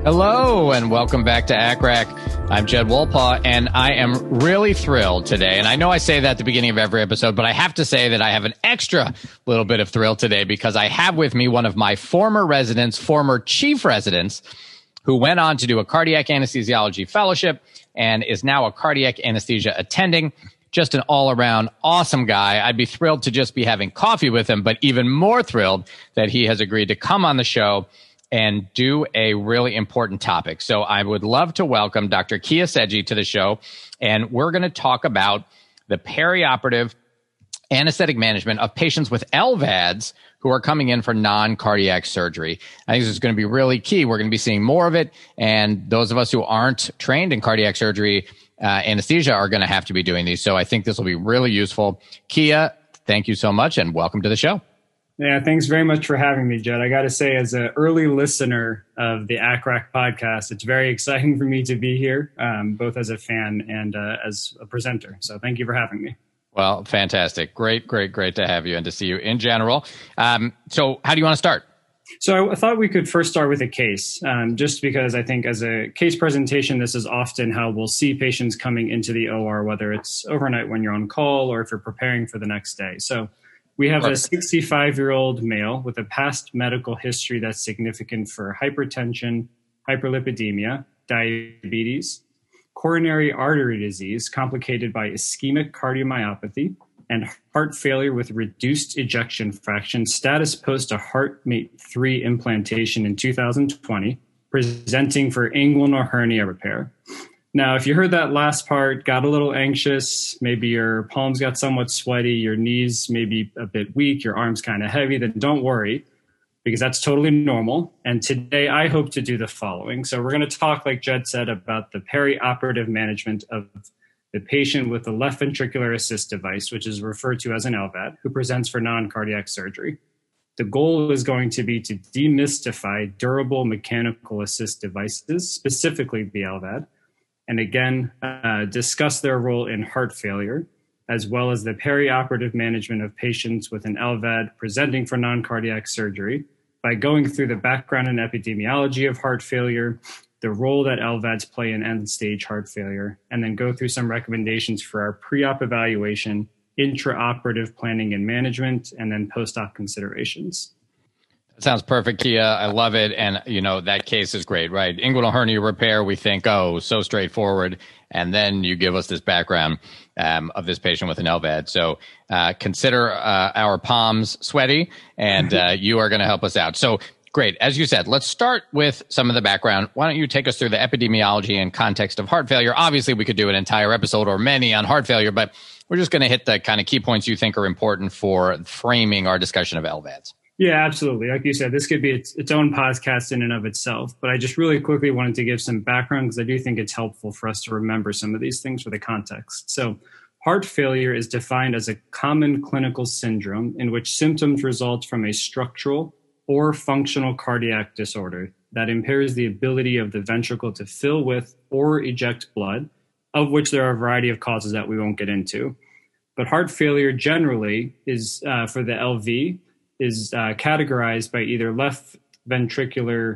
Hello, and welcome back to ACCRAC. I'm Jed Wolpaw, and I am really thrilled today. And I know I say that at the beginning of every episode, but I have to say that I have an extra little bit of thrill today because I have with me one of my former residents, former chief residents, who went on to do a cardiac anesthesiology fellowship and is now a cardiac anesthesia attending. Just an all-around awesome guy. I'd be thrilled to just be having coffee with him, but even more thrilled that he has agreed to come on the show and do a really important topic. So I would love to welcome Dr. Kia Segyi to the show, and we're going to talk about the perioperative anesthetic management of patients with LVADs who are coming in for non-cardiac surgery. I think this is going to be really key. We're going to be seeing more of it, and those of us who aren't trained in cardiac surgery anesthesia are going to have to be doing these. So I think this will be really useful. Kia, thank you so much, and welcome to the show. Yeah, thanks very much for having me, Jed. I got to say, as an early listener of the ACCRAC podcast, it's very exciting for me to be here, both as a fan and as a presenter. So thank you for having me. Well, fantastic. Great to have you and to see you in general. So how do you want to start? So I thought we could first start with a case, just because I think as a case presentation, this is often how we'll see patients coming into the OR, whether it's overnight when you're on call or if you're preparing for the next day. So we have a 65-year-old male with a past medical history that's significant for hypertension, hyperlipidemia, diabetes, coronary artery disease complicated by ischemic cardiomyopathy, and heart failure with reduced ejection fraction, status post a HeartMate 3 implantation in 2020, presenting for inguinal hernia repair. Now, if you heard that last part, got a little anxious, maybe your palms got somewhat sweaty, your knees maybe a bit weak, your arms kind of heavy, then don't worry, because that's totally normal. And today I hope to do the following. So we're going to talk, like Jed said, about the perioperative management of the patient with a left ventricular assist device, which is referred to as an LVAD, who presents for non-cardiac surgery. The goal is going to be to demystify durable mechanical assist devices, specifically the LVAD, and again, discuss their role in heart failure, as well as the perioperative management of patients with an LVAD presenting for non-cardiac surgery by going through the background and epidemiology of heart failure, the role that LVADs play in end-stage heart failure, and then go through some recommendations for our pre-op evaluation, intraoperative planning and management, and then post-op considerations. That sounds perfect, Kia. I love it. And, you know, that case is great, right? Inguinal hernia repair, we think, oh, so straightforward. And then you give us this background of this patient with an LVAD. So consider our palms sweaty, and you are going to help us out. So great. As you said, let's start with some of the background. Why don't you take us through the epidemiology and context of heart failure? Obviously, we could do an entire episode or many on heart failure, but we're just going to hit the kind of key points you think are important for framing our discussion of LVADs. Yeah, absolutely. Like you said, this could be its own podcast in and of itself. But I just really quickly wanted to give some background because I do think it's helpful for us to remember some of these things for the context. So heart failure is defined as a common clinical syndrome in which symptoms result from a structural or functional cardiac disorder that impairs the ability of the ventricle to fill with or eject blood, of which there are a variety of causes that we won't get into. But heart failure generally is, for the LV, is categorized by either left ventricular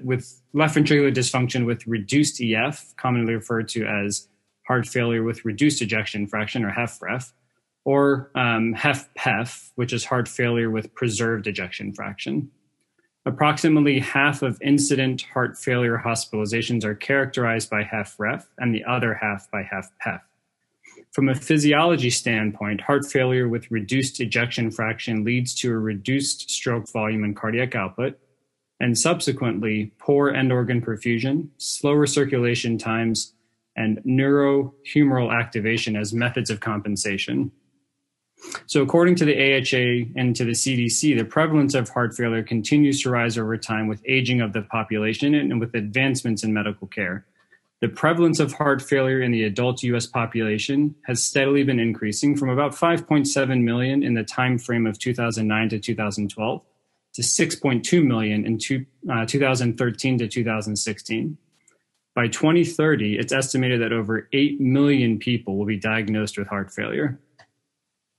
dysfunction with reduced EF, commonly referred to as heart failure with reduced ejection fraction, or HFrEF, or HFpEF, which is heart failure with preserved ejection fraction. Approximately half of incident heart failure hospitalizations are characterized by HFrEF and the other half by HFpEF. From a physiology standpoint, heart failure with reduced ejection fraction leads to a reduced stroke volume and cardiac output, and subsequently poor end organ perfusion, slower circulation times, and neurohumeral activation as methods of compensation. So according to the AHA and to the CDC, the prevalence of heart failure continues to rise over time with aging of the population and with advancements in medical care. The prevalence of heart failure in the adult U.S. population has steadily been increasing from about 5.7 million in the time frame of 2009 to 2012 to 6.2 million in 2013 to 2016. By 2030, it's estimated that over 8 million people will be diagnosed with heart failure.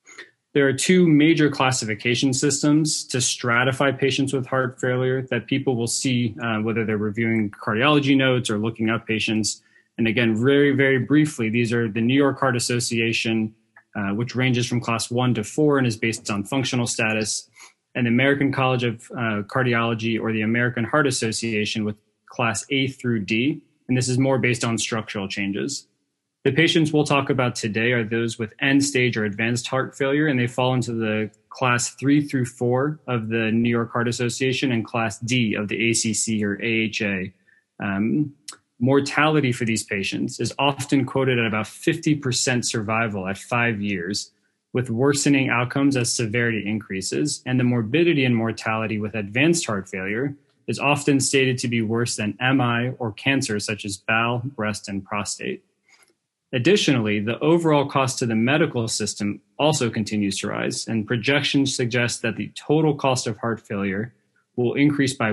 There are two major classification systems to stratify patients with heart failure that people will see whether they're reviewing cardiology notes or looking up patients. And again, very, very briefly, these are the New York Heart Association, which ranges from class 1 to 4 and is based on functional status, and the American College of Cardiology or the American Heart Association with class A through D. And this is more based on structural changes. The patients we'll talk about today are those with end stage or advanced heart failure, and they fall into the class 3 through 4 of the New York Heart Association and class D of the ACC or AHA. Mortality for these patients is often quoted at about 50% survival at 5 years, with worsening outcomes as severity increases. And the morbidity and mortality with advanced heart failure is often stated to be worse than MI or cancer such as bowel, breast, and prostate. Additionally, the overall cost to the medical system also continues to rise, and projections suggest that the total cost of heart failure will increase by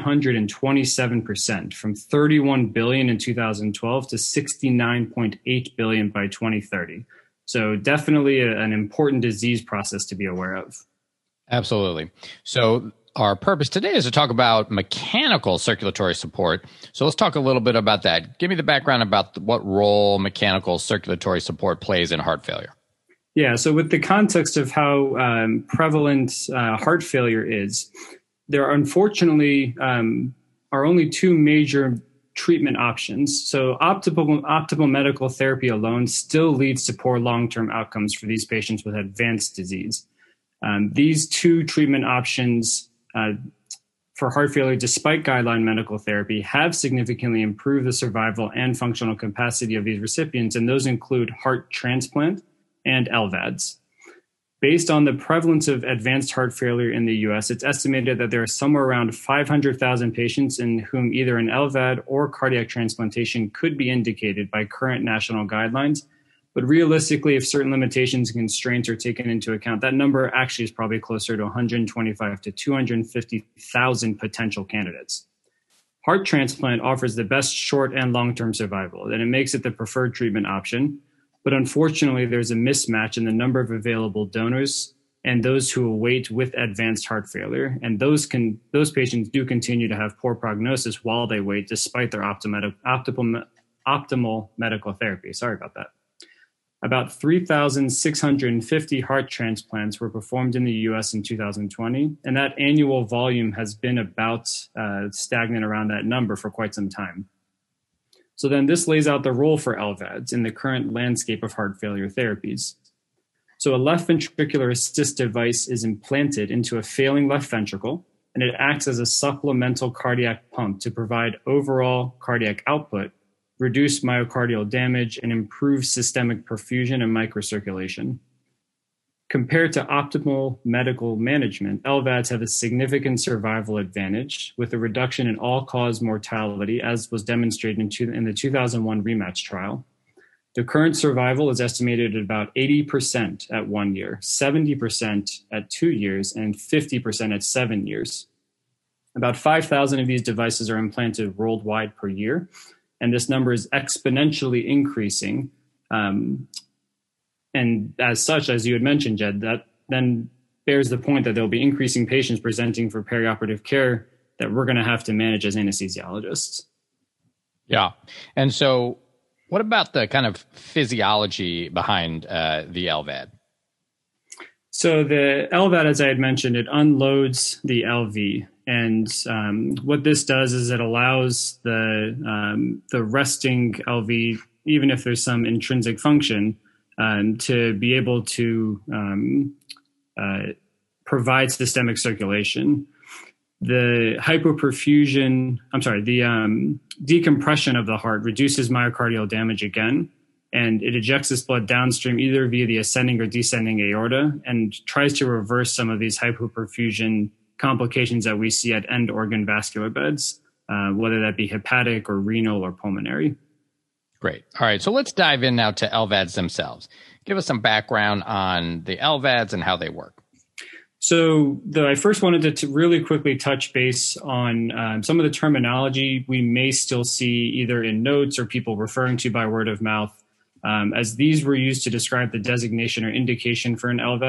127% from $31 billion in 2012 to $69.8 billion by 2030. So definitely an important disease process to be aware of. Absolutely. So our purpose today is to talk about mechanical circulatory support. So let's talk a little bit about that. Give me the background about what role mechanical circulatory support plays in heart failure. Yeah, so with the context of how prevalent heart failure is, there unfortunately are only two major treatment options. So optimal medical therapy alone still leads to poor long-term outcomes for these patients with advanced disease. These two treatment options for heart failure, despite guideline medical therapy, have significantly improved the survival and functional capacity of these recipients, and those include heart transplant and LVADs. Based on the prevalence of advanced heart failure in the US, it's estimated that there are somewhere around 500,000 patients in whom either an LVAD or cardiac transplantation could be indicated by current national guidelines. But realistically, if certain limitations and constraints are taken into account, that number actually is probably closer to 125 to 250,000 potential candidates. Heart transplant offers the best short and long-term survival, and it makes it the preferred treatment option. But unfortunately, there's a mismatch in the number of available donors and those who await with advanced heart failure. And those patients do continue to have poor prognosis while they wait, despite their optimal medical therapy. Sorry about that. About 3,650 heart transplants were performed in the US in 2020, and that annual volume has been about stagnant around that number for quite some time. So then this lays out the role for LVADs in the current landscape of heart failure therapies. So a left ventricular assist device is implanted into a failing left ventricle, and it acts as a supplemental cardiac pump to provide overall cardiac output, reduce myocardial damage, and improve systemic perfusion and microcirculation. Compared to optimal medical management, LVADs have a significant survival advantage with a reduction in all-cause mortality, as was demonstrated in the 2001 REMATCH trial. The current survival is estimated at about 80% at 1 year, 70% at 2 years, and 50% at 7 years. About 5,000 of these devices are implanted worldwide per year, and this number is exponentially increasing. And as such, as you had mentioned, Jed, that then bears the point that there'll be increasing patients presenting for perioperative care that we're going to have to manage as anesthesiologists. Yeah. And so what about the kind of physiology behind the LVAD? So the LVAD, as I had mentioned, it unloads the LV. And what this does is it allows the resting LV, even if there's some intrinsic function, to be able to provide systemic circulation. The decompression of the heart reduces myocardial damage again, and it ejects this blood downstream either via the ascending or descending aorta and tries to reverse some of these hypoperfusion complications that we see at end organ vascular beds, whether that be hepatic or renal or pulmonary. Great. All right. So let's dive in now to LVADs themselves. Give us some background on the LVADs and how they work. So I first wanted to really quickly touch base on some of the terminology we may still see either in notes or people referring to by word of mouth, as these were used to describe the designation or indication for an LVAD.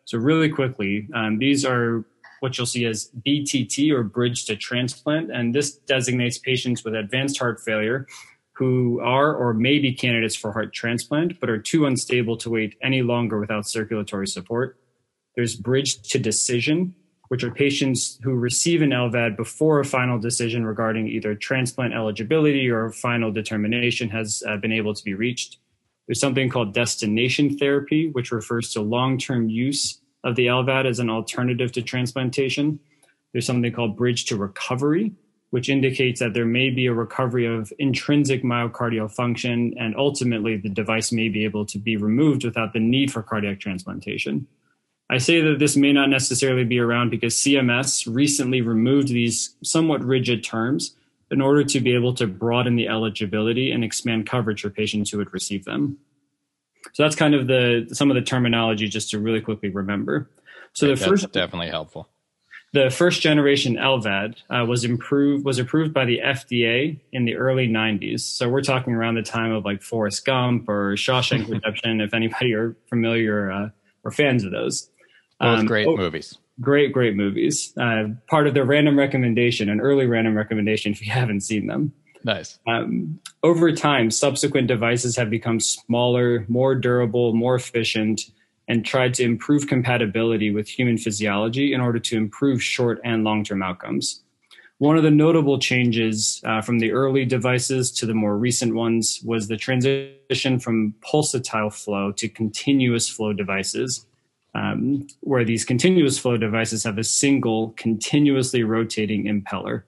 So really quickly, these are what you'll see as BTT, or bridge to transplant. And this designates patients with advanced heart failure who are or may be candidates for heart transplant, but are too unstable to wait any longer without circulatory support. There's bridge to decision, which are patients who receive an LVAD before a final decision regarding either transplant eligibility or a final determination has been able to be reached. There's something called destination therapy, which refers to long-term use of the LVAD as an alternative to transplantation. There's something called bridge to recovery, which indicates that there may be a recovery of intrinsic myocardial function, and ultimately the device may be able to be removed without the need for cardiac transplantation. I say that this may not necessarily be around because CMS recently removed these somewhat rigid terms in order to be able to broaden the eligibility and expand coverage for patients who would receive them. So that's kind of some of the terminology just to really quickly remember. So that's definitely helpful. The first generation LVAD was approved by the FDA in the early 90s. So we're talking around the time of like Forrest Gump or Shawshank Redemption, if anybody are familiar or fans of those. Both great movies. Great movies. Part of the random recommendation, an early random recommendation if you haven't seen them. Nice. Over time, subsequent devices have become smaller, more durable, more efficient, and tried to improve compatibility with human physiology in order to improve short and long-term outcomes. One of the notable changes from the early devices to the more recent ones was the transition from pulsatile flow to continuous flow devices, where these continuous flow devices have a single continuously rotating impeller.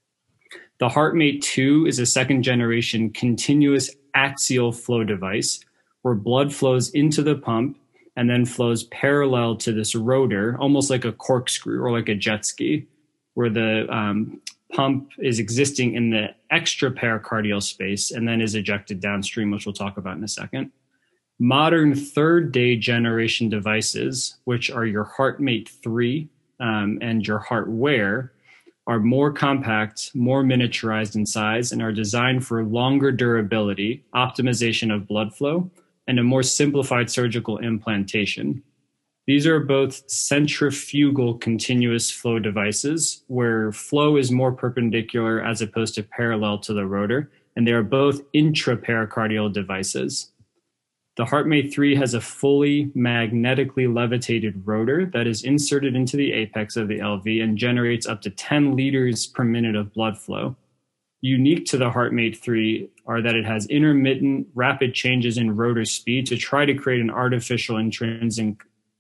The HeartMate 2 is a second generation continuous axial flow device where blood flows into the pump and then flows parallel to this rotor, almost like a corkscrew or like a jet ski, where the pump is existing in the extrapericardial space and then is ejected downstream, which we'll talk about in a second. Modern third-day generation devices, which are your HeartMate 3 and your HeartWare, are more compact, more miniaturized in size, and are designed for longer durability, optimization of blood flow, and a more simplified surgical implantation. These are both centrifugal continuous flow devices, where flow is more perpendicular as opposed to parallel to the rotor, and they are both intrapericardial devices. The HeartMate 3 has a fully magnetically levitated rotor that is inserted into the apex of the LV and generates up to 10 liters per minute of blood flow. Unique to the HeartMate 3 are that it has intermittent, rapid changes in rotor speed to try to create an artificial intrinsic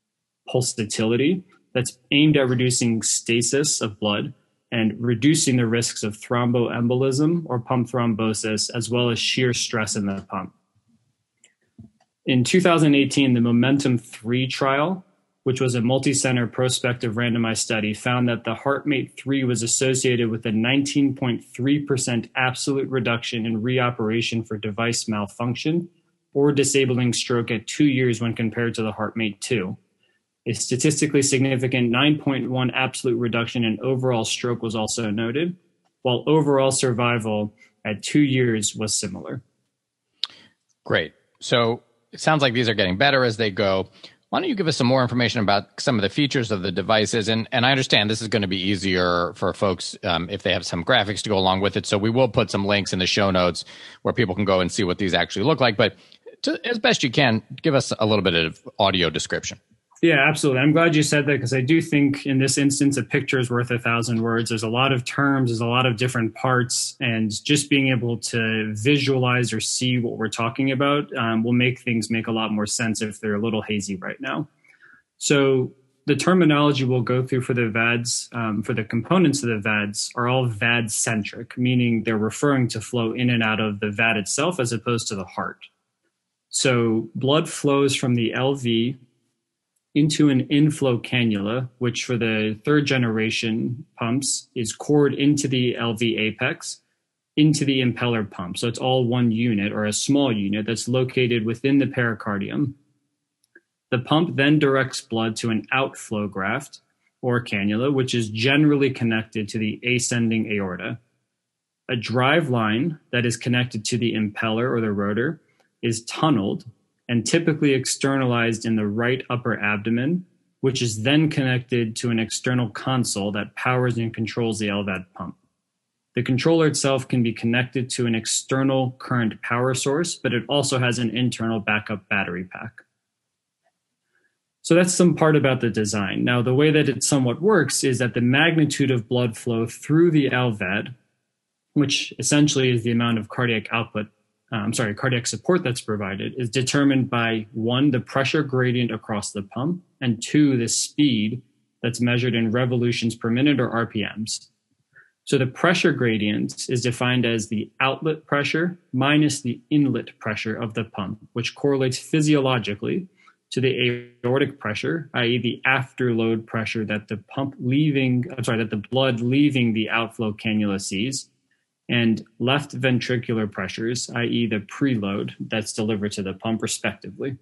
pulsatility that's aimed at reducing stasis of blood and reducing the risks of thromboembolism or pump thrombosis, as well as shear stress in the pump. In 2018, the Momentum 3 trial, which was a multi-center prospective randomized study, found that the HeartMate 3 was associated with a 19.3% absolute reduction in reoperation for device malfunction or disabling stroke at 2 years when compared to the HeartMate 2. A statistically significant 9.1 absolute reduction in overall stroke was also noted, while overall survival at 2 years was similar. Great. So it sounds like these are getting better as they go. Why don't you give us some more information about some of the features of the devices? And I understand this is going to be easier for folks if they have some graphics to go along with it. So we will put some links in the show notes where people can go and see what these actually look like. But as best you can, give us a little bit of audio description. Yeah, absolutely. I'm glad you said that because I do think in this instance, a picture is worth 1,000 words. There's a lot of terms, there's a lot of different parts, and just being able to visualize or see what we're talking about will make things make a lot more sense if they're a little hazy right now. So the terminology we'll go through for the VADs, for the components of the VADs, are all VAD-centric, meaning they're referring to flow in and out of the VAD itself as opposed to the heart. So blood flows from the LV into an inflow cannula, which for the third generation pumps is cored into the LV apex, into the impeller pump. So it's all one unit or a small unit that's located within the pericardium. The pump then directs blood to an outflow graft or cannula, which is generally connected to the ascending aorta. A drive line that is connected to the impeller or the rotor is tunneled and typically externalized in the right upper abdomen which is then connected to an external console that powers and controls the LVAD pump. The controller itself can be connected to an external current power source, but it also has an internal backup battery pack. So that's some part about the design. Now, the way that it somewhat works is that the magnitude of blood flow through the LVAD, which essentially is the amount of cardiac support that's provided, is determined by 1, the pressure gradient across the pump, and 2, the speed that's measured in revolutions per minute or RPMs. So the pressure gradient is defined as the outlet pressure minus the inlet pressure of the pump, which correlates physiologically to the aortic pressure, i.e. the afterload pressure that the blood leaving the outflow cannula sees, and left ventricular pressures, i.e. the preload that's delivered to the pump, respectively.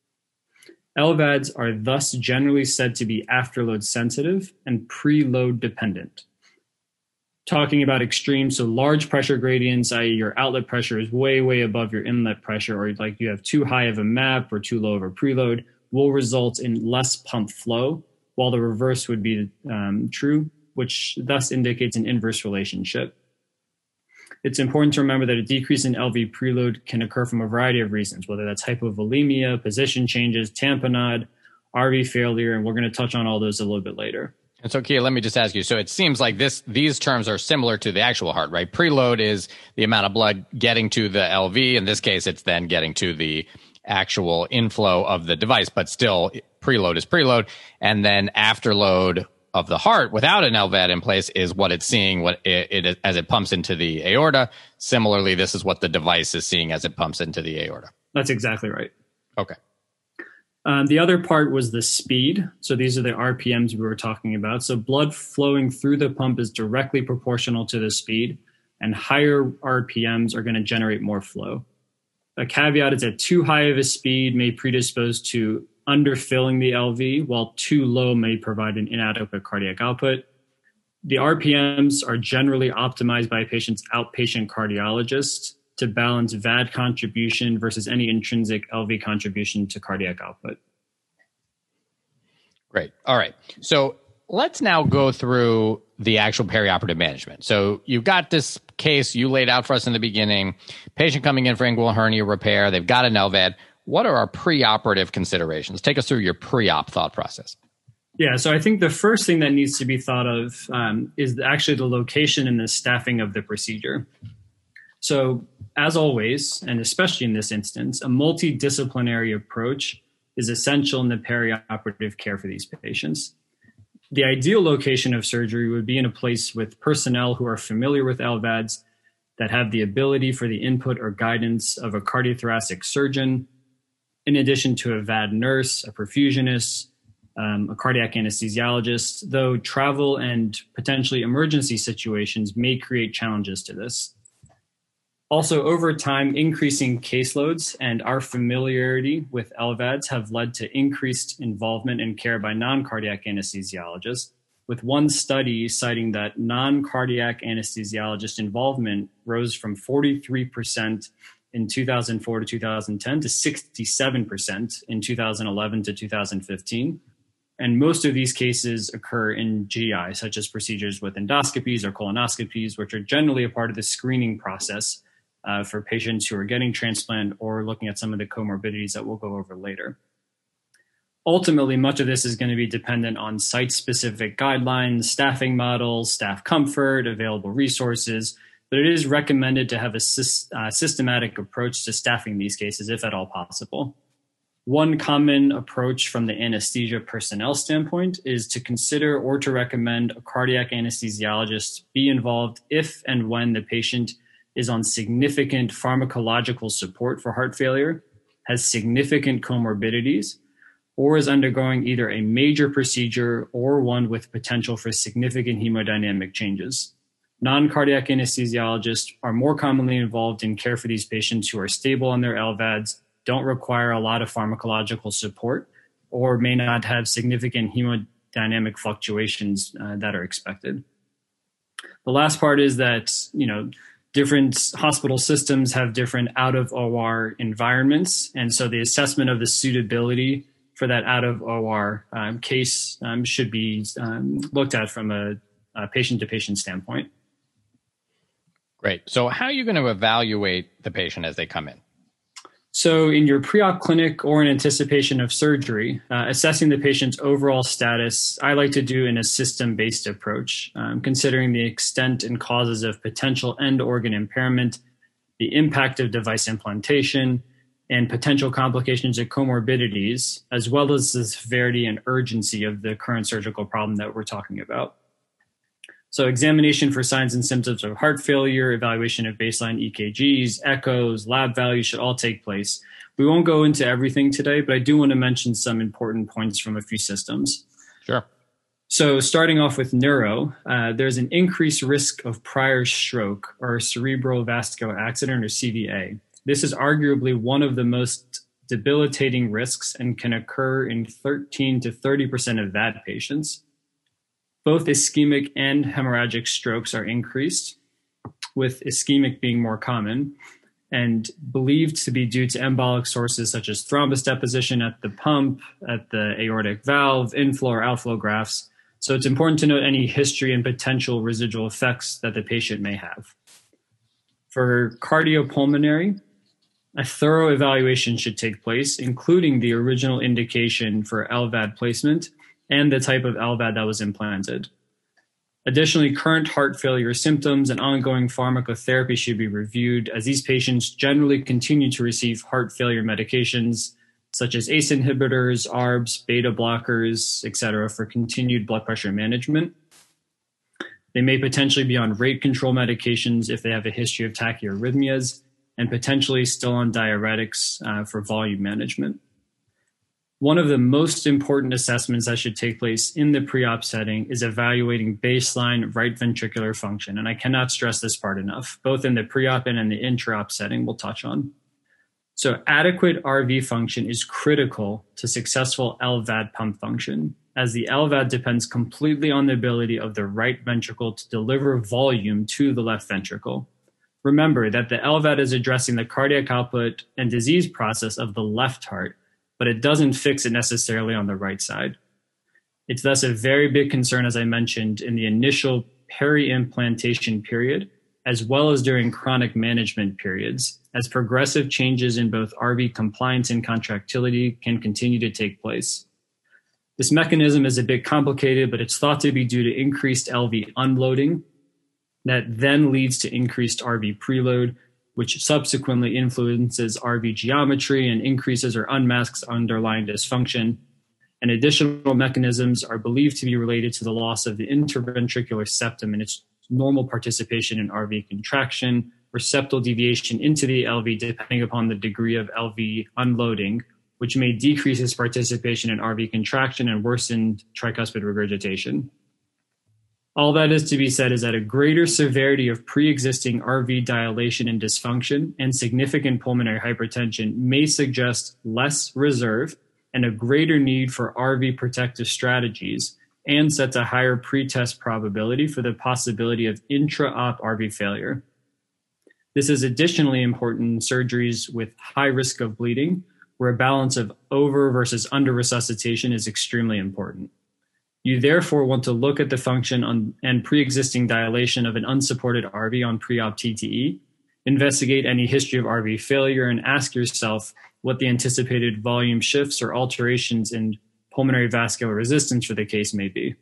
LVADs are thus generally said to be afterload sensitive and preload dependent. Talking about extremes, so large pressure gradients, i.e. your outlet pressure is way, way above your inlet pressure, or like you have too high of a MAP or too low of a preload, will result in less pump flow, while the reverse would be true, which thus indicates an inverse relationship. It's important to remember that a decrease in LV preload can occur from a variety of reasons, whether that's hypovolemia, position changes, tamponade, RV failure, and we're going to touch on all those a little bit later. And so, Kia, let me just ask you. So it seems like these terms are similar to the actual heart, right? Preload is the amount of blood getting to the LV. In this case, it's then getting to the actual inflow of the device, but still preload is preload. And then afterload of the heart without an LVAD in place is what it's seeing as it pumps into the aorta. Similarly, this is what the device is seeing as it pumps into the aorta. That's exactly right. Okay. The other part was the speed. So these are the RPMs we were talking about. So blood flowing through the pump is directly proportional to the speed, and higher RPMs are going to generate more flow. A caveat is that too high of a speed may predispose to underfilling the LV, while too low may provide an inadequate cardiac output. The RPMs are generally optimized by a patient's outpatient cardiologist to balance VAD contribution versus any intrinsic LV contribution to cardiac output. Great. All right. So let's now go through the actual perioperative management. So you've got this case you laid out for us in the beginning, patient coming in for inguinal hernia repair. They've got an LVAD. What are our preoperative considerations? Take us through your pre-op thought process. Yeah, so I think the first thing that needs to be thought of is actually the location and the staffing of the procedure. So as always, and especially in this instance, a multidisciplinary approach is essential in the perioperative care for these patients. The ideal location of surgery would be in a place with personnel who are familiar with LVADs, that have the ability for the input or guidance of a cardiothoracic surgeon, in addition to a VAD nurse, a perfusionist, a cardiac anesthesiologist, though travel and potentially emergency situations may create challenges to this. Also, over time, increasing caseloads and our familiarity with LVADs have led to increased involvement in care by non-cardiac anesthesiologists, with one study citing that non-cardiac anesthesiologist involvement rose from 43% in 2004 to 2010 to 67% in 2011 to 2015. And most of these cases occur in GI, such as procedures with endoscopies or colonoscopies, which are generally a part of the screening process for patients who are getting transplant or looking at some of the comorbidities that we'll go over later. Ultimately, much of this is going to be dependent on site-specific guidelines, staffing models, staff comfort, available resources, but it is recommended to have a systematic approach to staffing these cases, if at all possible. One common approach from the anesthesia personnel standpoint is to consider or to recommend a cardiac anesthesiologist be involved if and when the patient is on significant pharmacological support for heart failure, has significant comorbidities, or is undergoing either a major procedure or one with potential for significant hemodynamic changes. Non-cardiac anesthesiologists are more commonly involved in care for these patients who are stable on their LVADs, don't require a lot of pharmacological support, or may not have significant hemodynamic fluctuations that are expected. The last part is that, different hospital systems have different out of OR environments. And so the assessment of the suitability for that out of OR case should be looked at from a patient-to-patient standpoint. Great. So how are you going to evaluate the patient as they come in? So in your pre-op clinic or in anticipation of surgery, assessing the patient's overall status, I like to do in a system-based approach, considering the extent and causes of potential end organ impairment, the impact of device implantation, and potential complications and comorbidities, as well as the severity and urgency of the current surgical problem that we're talking about. So examination for signs and symptoms of heart failure, evaluation of baseline EKGs, echoes, lab values should all take place. We won't go into everything today, but I do want to mention some important points from a few systems. Sure. So starting off with neuro, there's an increased risk of prior stroke or cerebral vascular accident or CVA. This is arguably one of the most debilitating risks and can occur in 13 to 30% of VAD patients. Both ischemic and hemorrhagic strokes are increased, with ischemic being more common and believed to be due to embolic sources such as thrombus deposition at the pump, at the aortic valve, inflow or outflow grafts. So it's important to note any history and potential residual effects that the patient may have. For cardiopulmonary, a thorough evaluation should take place, including the original indication for LVAD placement and the type of LVAD that was implanted. Additionally, current heart failure symptoms and ongoing pharmacotherapy should be reviewed, as these patients generally continue to receive heart failure medications such as ACE inhibitors, ARBs, beta blockers, etc., for continued blood pressure management. They may potentially be on rate control medications if they have a history of tachyarrhythmias, and potentially still on diuretics for volume management. One of the most important assessments that should take place in the pre-op setting is evaluating baseline right ventricular function. And I cannot stress this part enough, both in the pre-op and in the intra-op setting we'll touch on. So adequate RV function is critical to successful LVAD pump function, as the LVAD depends completely on the ability of the right ventricle to deliver volume to the left ventricle. Remember that the LVAD is addressing the cardiac output and disease process of the left heart, but it doesn't fix it necessarily on the right side. It's thus a very big concern, as I mentioned, in the initial peri-implantation period, as well as during chronic management periods, as progressive changes in both RV compliance and contractility can continue to take place. This mechanism is a bit complicated, but it's thought to be due to increased LV unloading that then leads to increased RV preload, which subsequently influences RV geometry and increases or unmasks underlying dysfunction. And additional mechanisms are believed to be related to the loss of the interventricular septum and its normal participation in RV contraction or septal deviation into the LV, depending upon the degree of LV unloading, which may decrease its participation in RV contraction and worsen tricuspid regurgitation. All that is to be said is that a greater severity of pre-existing RV dilation and dysfunction and significant pulmonary hypertension may suggest less reserve and a greater need for RV protective strategies, and sets a higher pretest probability for the possibility of intra-op RV failure. This is additionally important in surgeries with high risk of bleeding, where a balance of over versus under resuscitation is extremely important. You therefore want to look at the function and pre-existing dilation of an unsupported RV on pre-op TTE, investigate any history of RV failure, and ask yourself what the anticipated volume shifts or alterations in pulmonary vascular resistance for the case may be.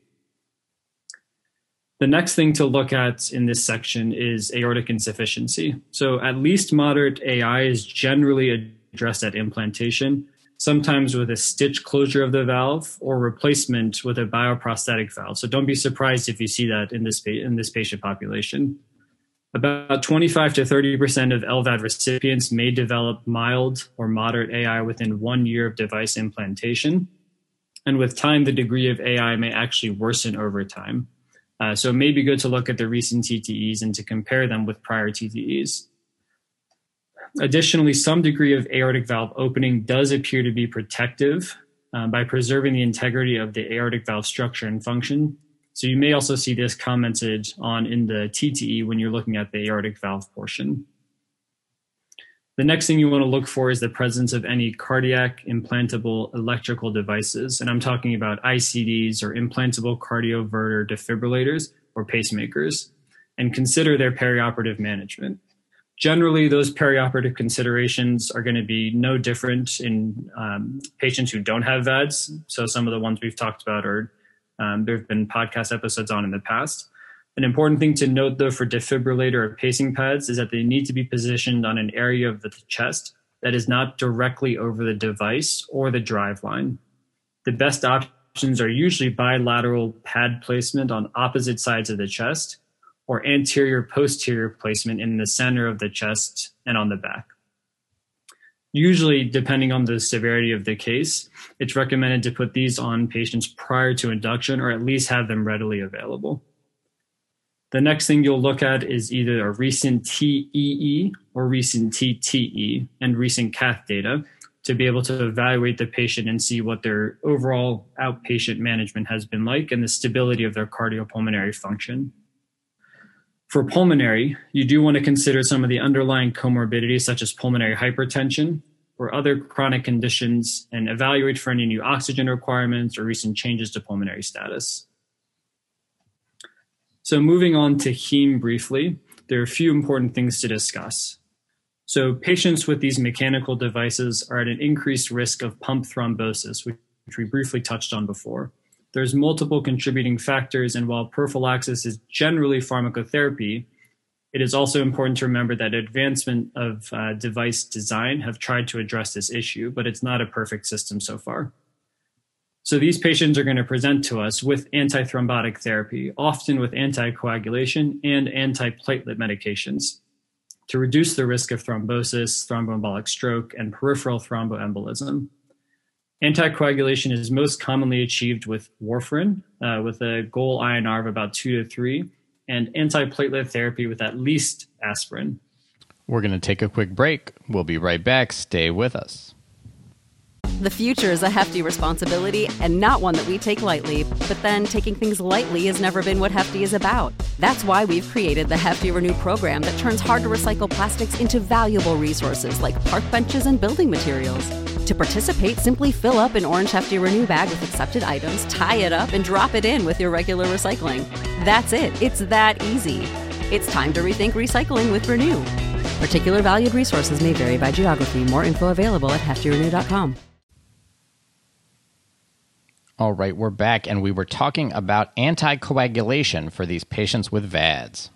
The next thing to look at in this section is aortic insufficiency. So at least moderate AI is generally addressed at implantation, sometimes with a stitch closure of the valve or replacement with a bioprosthetic valve. So don't be surprised if you see that in this patient population. About 25 to 30% of LVAD recipients may develop mild or moderate AI within 1 year of device implantation. And with time, the degree of AI may actually worsen over time. So it may be good to look at the recent TTEs and to compare them with prior TTEs. Additionally, some degree of aortic valve opening does appear to be protective by preserving the integrity of the aortic valve structure and function. So you may also see this commented on in the TTE when you're looking at the aortic valve portion. The next thing you want to look for is the presence of any cardiac implantable electrical devices. And I'm talking about ICDs or implantable cardioverter defibrillators or pacemakers, and consider their perioperative management. Generally, those perioperative considerations are going to be no different in patients who don't have VADs. So some of the ones we've talked about are there have been podcast episodes on in the past. An important thing to note, though, for defibrillator or pacing pads is that they need to be positioned on an area of the chest that is not directly over the device or the drive line. The best options are usually bilateral pad placement on opposite sides of the chest or anterior-posterior placement in the center of the chest and on the back. Usually, depending on the severity of the case, it's recommended to put these on patients prior to induction or at least have them readily available. The next thing you'll look at is either a recent TEE or recent TTE and recent cath data to be able to evaluate the patient and see what their overall outpatient management has been like and the stability of their cardiopulmonary function. For pulmonary, you do want to consider some of the underlying comorbidities such as pulmonary hypertension or other chronic conditions and evaluate for any new oxygen requirements or recent changes to pulmonary status. So moving on to heme briefly, there are a few important things to discuss. So patients with these mechanical devices are at an increased risk of pump thrombosis, which we briefly touched on before. There's multiple contributing factors, and while prophylaxis is generally pharmacotherapy, it is also important to remember that advancement of device design have tried to address this issue, but it's not a perfect system so far. So these patients are going to present to us with antithrombotic therapy, often with anticoagulation and antiplatelet medications to reduce the risk of thrombosis, thromboembolic stroke, and peripheral thromboembolism. Anticoagulation is most commonly achieved with warfarin, with a goal INR of about 2 to 3, and antiplatelet therapy with at least aspirin. We're going to take a quick break. We'll be right back. Stay with us. The future is a hefty responsibility and not one that we take lightly. But then taking things lightly has never been what Hefty is about. That's why we've created the Hefty Renew program that turns hard-to-recycle plastics into valuable resources like park benches and building materials. To participate, simply fill up an orange Hefty Renew bag with accepted items, tie it up, and drop it in with your regular recycling. That's it. It's that easy. It's time to rethink recycling with Renew. Particular valued resources may vary by geography. More info available at heftyrenew.com. All right, we're back, and we were talking about anticoagulation for these patients with VADs.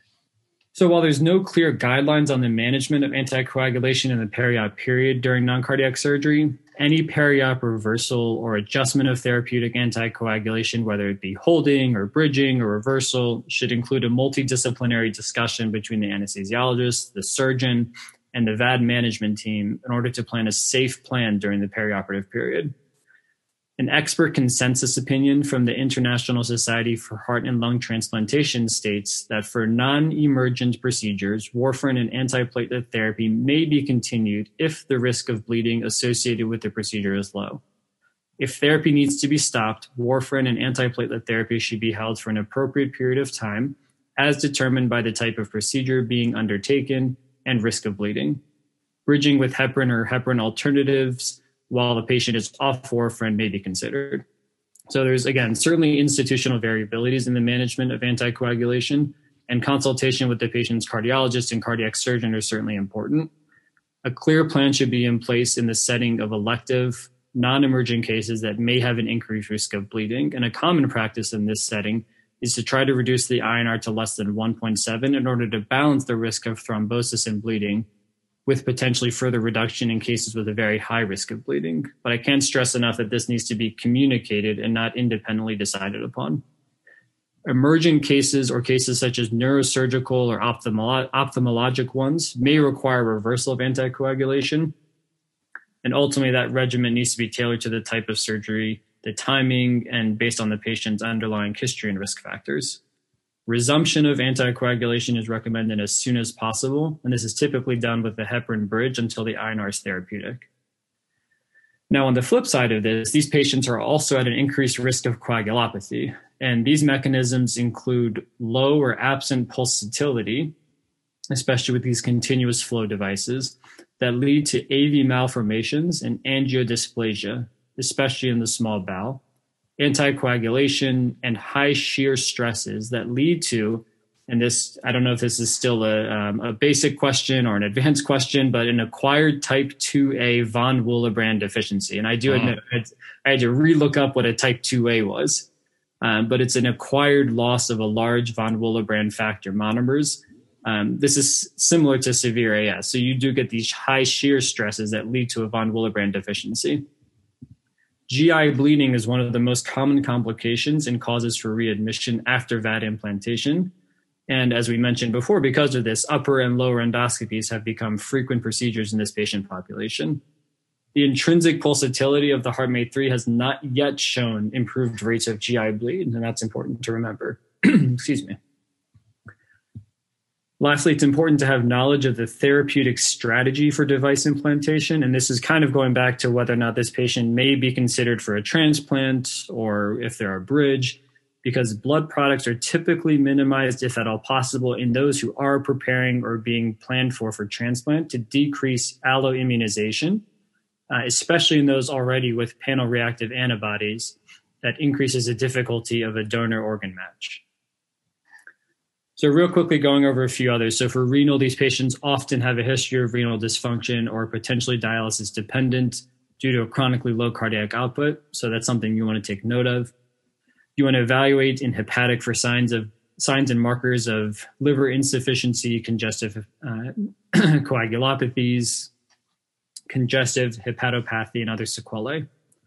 So while there's no clear guidelines on the management of anticoagulation in the peri-op period during non-cardiac surgery, any peri-op reversal or adjustment of therapeutic anticoagulation, whether it be holding or bridging or reversal, should include a multidisciplinary discussion between the anesthesiologist, the surgeon, and the VAD management team in order to plan a safe plan during the perioperative period. An expert consensus opinion from the International Society for Heart and Lung Transplantation states that for non-emergent procedures, warfarin and antiplatelet therapy may be continued if the risk of bleeding associated with the procedure is low. If therapy needs to be stopped, warfarin and antiplatelet therapy should be held for an appropriate period of time, as determined by the type of procedure being undertaken and risk of bleeding. Bridging with heparin or heparin alternatives while the patient is off warfarin may be considered. So there's, again, certainly institutional variabilities in the management of anticoagulation, and consultation with the patient's cardiologist and cardiac surgeon are certainly important. A clear plan should be in place in the setting of elective, non-emergent cases that may have an increased risk of bleeding. And a common practice in this setting is to try to reduce the INR to less than 1.7 in order to balance the risk of thrombosis and bleeding, with potentially further reduction in cases with a very high risk of bleeding. But I can't stress enough that this needs to be communicated and not independently decided upon. Emergent cases or cases such as neurosurgical or ophthalmologic ones may require reversal of anticoagulation. And ultimately, that regimen needs to be tailored to the type of surgery, the timing, and based on the patient's underlying history and risk factors. Resumption of anticoagulation is recommended as soon as possible, and this is typically done with the heparin bridge until the INR is therapeutic. Now, on the flip side of this, these patients are also at an increased risk of coagulopathy, and these mechanisms include low or absent pulsatility, especially with these continuous flow devices, that lead to AV malformations and angiodysplasia, especially in the small bowel, anticoagulation, and high shear stresses that lead to, and this, I don't know if this is still a basic question or an advanced question, but an acquired type 2A von Willebrand deficiency. And I do admit I had to relook up what a type 2A was, but it's an acquired loss of a large von Willebrand factor monomers. This is similar to severe AS. So you do get these high shear stresses that lead to a von Willebrand deficiency. GI bleeding is one of the most common complications and causes for readmission after VAD implantation. And as we mentioned before, because of this, upper and lower endoscopies have become frequent procedures in this patient population. The intrinsic pulsatility of the HeartMate 3 has not yet shown improved rates of GI bleed, and that's important to remember. Excuse me. Lastly, it's important to have knowledge of the therapeutic strategy for device implantation. And this is kind of going back to whether or not this patient may be considered for a transplant or if they're a bridge, because blood products are typically minimized, if at all possible, in those who are preparing or being planned for transplant to decrease alloimmunization, especially in those already with panel reactive antibodies that increases the difficulty of a donor organ match. So real quickly going over a few others. So for renal, these patients often have a history of renal dysfunction or potentially dialysis dependent due to a chronically low cardiac output. So that's something you want to take note of. You want to evaluate in hepatic for signs and markers of liver insufficiency, congestive coagulopathies, congestive hepatopathy, and other sequelae.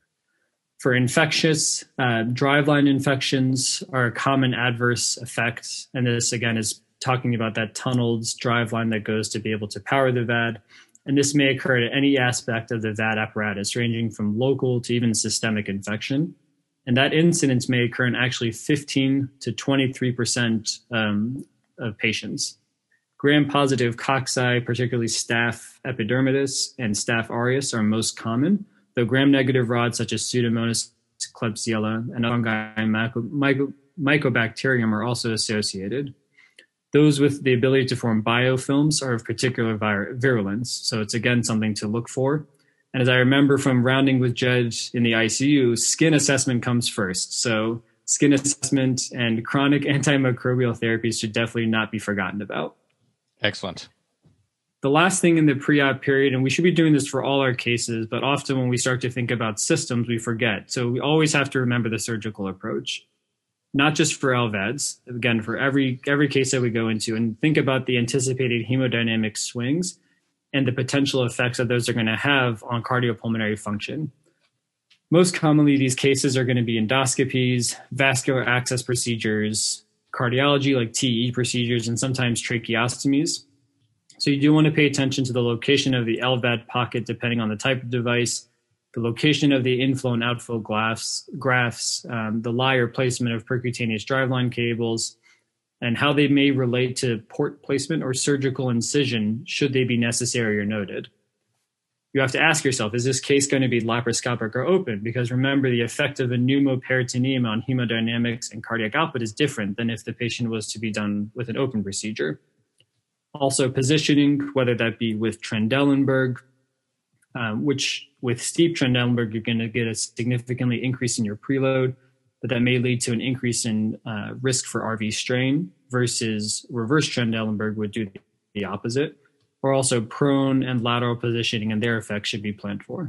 For infectious, driveline infections are a common adverse effect. And this, again, is talking about that tunneled driveline that goes to be able to power the VAD. And this may occur at any aspect of the VAD apparatus, ranging from local to even systemic infection. And that incidence may occur in actually 15 to 23% of patients. Gram-positive cocci, particularly Staph epidermidis and Staph aureus, are most common, though gram-negative rods such as Pseudomonas klebsiella and fungi mycobacterium are also associated. Those with the ability to form biofilms are of particular virulence, so it's again something to look for. And as I remember from rounding with Jed in the ICU, skin assessment comes first. So skin assessment and chronic antimicrobial therapies should definitely not be forgotten about. Excellent. The last thing in the pre-op period, and we should be doing this for all our cases, but often when we start to think about systems, we forget. So we always have to remember the surgical approach, not just for LVADs, again, for every case that we go into, and think about the anticipated hemodynamic swings and the potential effects that those are going to have on cardiopulmonary function. Most commonly, these cases are going to be endoscopies, vascular access procedures, cardiology like TE procedures, and sometimes tracheostomies. So you do want to pay attention to the location of the LVAD pocket depending on the type of device, the location of the inflow and outflow grafts, the lie or placement of percutaneous driveline cables, and how they may relate to port placement or surgical incision should they be necessary or noted. You have to ask yourself, is this case going to be laparoscopic or open? Because remember, the effect of a pneumoperitoneum on hemodynamics and cardiac output is different than if the patient was to be done with an open procedure. Also positioning, whether that be with Trendelenburg, which with steep Trendelenburg, you're going to get a significantly increase in your preload, but that may lead to an increase in risk for RV strain versus reverse Trendelenburg would do the opposite. Or also prone and lateral positioning and their effects should be planned for.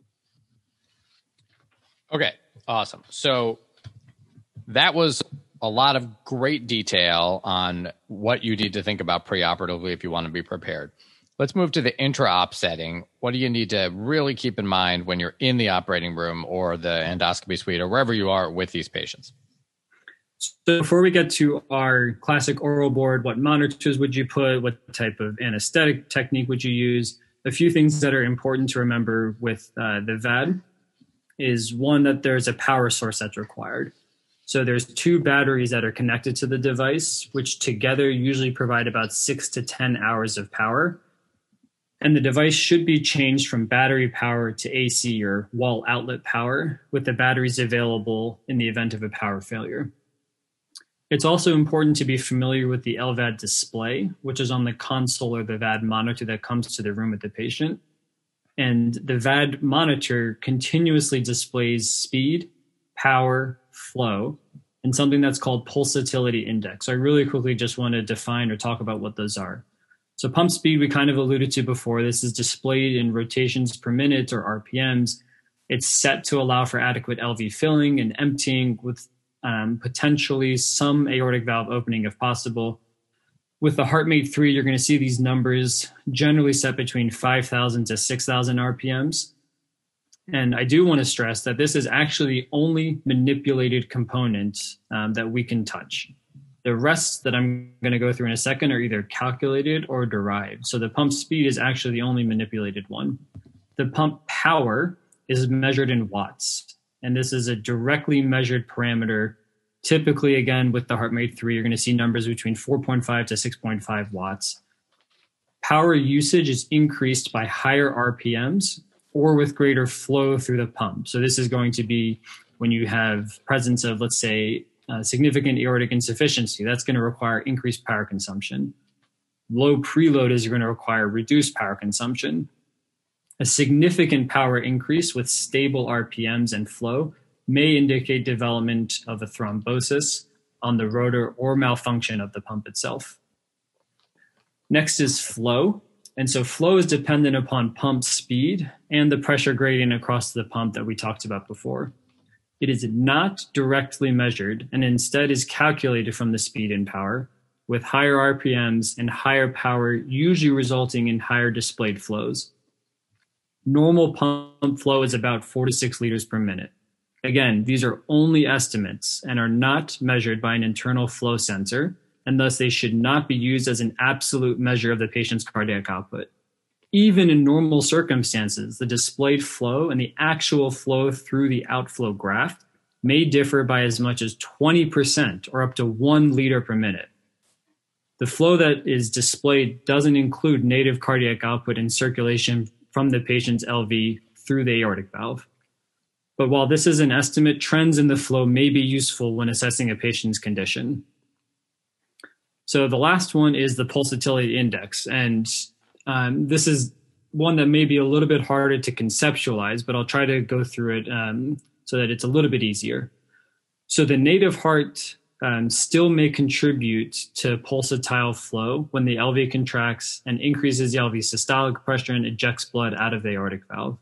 Okay, awesome. So that was a lot of great detail on what you need to think about preoperatively if you want to be prepared. Let's move to the intra-op setting. What do you need to really keep in mind when you're in the operating room or the endoscopy suite or wherever you are with these patients? So before we get to our classic oral board, what monitors would you put? What type of anesthetic technique would you use? A few things that are important to remember with the VAD is one, that there's a power source that's required. So there's 2 batteries that are connected to the device, which together usually provide about 6 to 10 hours of power. And the device should be changed from battery power to AC or wall outlet power with the batteries available in the event of a power failure. It's also important to be familiar with the LVAD display, which is on the console or the VAD monitor that comes to the room with the patient. And the VAD monitor continuously displays speed, power, flow, and something that's called pulsatility index. So I really quickly just want to define or talk about what those are. So pump speed, we kind of alluded to before. This is displayed in rotations per minute or RPMs. It's set to allow for adequate LV filling and emptying with potentially some aortic valve opening if possible. With the HeartMate 3, you're going to see these numbers generally set between 5,000 to 6,000 RPMs. And I do want to stress that this is actually the only manipulated component that we can touch. The rest that I'm going to go through in a second are either calculated or derived. So the pump speed is actually the only manipulated one. The pump power is measured in watts. And this is a directly measured parameter. Typically, again, with the HeartMate 3, you're going to see numbers between 4.5 to 6.5 watts. Power usage is increased by higher RPMs or with greater flow through the pump. So this is going to be when you have presence of, let's say, significant aortic insufficiency. That's going to require increased power consumption. Low preload is going to require reduced power consumption. A significant power increase with stable RPMs and flow may indicate development of a thrombosis on the rotor or malfunction of the pump itself. Next is flow. And so flow is dependent upon pump speed and the pressure gradient across the pump that we talked about before. It is not directly measured and instead is calculated from the speed and power, with higher RPMs and higher power usually resulting in higher displayed flows. Normal pump flow is about 4 to 6 liters per minute. Again, these are only estimates and are not measured by an internal flow sensor, and thus they should not be used as an absolute measure of the patient's cardiac output. Even in normal circumstances, the displayed flow and the actual flow through the outflow graft may differ by as much as 20% or up to 1 liter per minute. The flow that is displayed doesn't include native cardiac output and circulation from the patient's LV through the aortic valve. But while this is an estimate, trends in the flow may be useful when assessing a patient's condition. So the last one is the pulsatility index. And this is one that may be a little bit harder to conceptualize, but I'll try to go through it so that it's a little bit easier. So the native heart still may contribute to pulsatile flow when the LV contracts and increases the LV systolic pressure and ejects blood out of the aortic valve.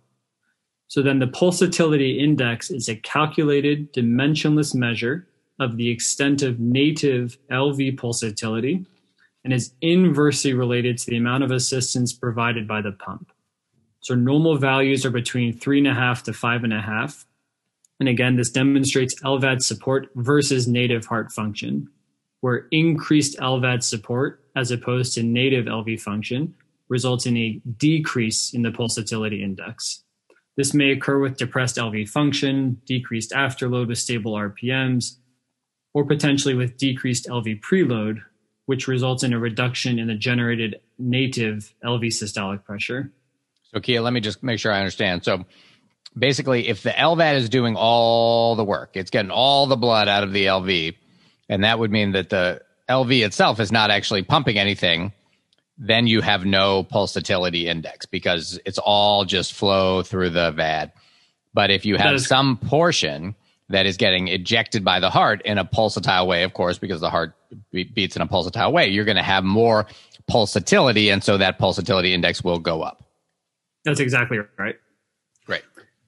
So then the pulsatility index is a calculated dimensionless measure of the extent of native LV pulsatility and is inversely related to the amount of assistance provided by the pump. So normal values are between 3.5 to 5.5. And again, this demonstrates LVAD support versus native heart function, where increased LVAD support as opposed to native LV function results in a decrease in the pulsatility index. This may occur with depressed LV function, decreased afterload with stable RPMs, or potentially with decreased LV preload, which results in a reduction in the generated native LV systolic pressure. So Kia, let me just make sure I understand. So basically, if the LVAD is doing all the work, it's getting all the blood out of the LV, and that would mean that the LV itself is not actually pumping anything, then you have no pulsatility index because it's all just flow through the VAD. But if you have some portion that is getting ejected by the heart in a pulsatile way, of course, because the heart beats in a pulsatile way, you're going to have more pulsatility, and so that pulsatility index will go up. That's exactly right. Great.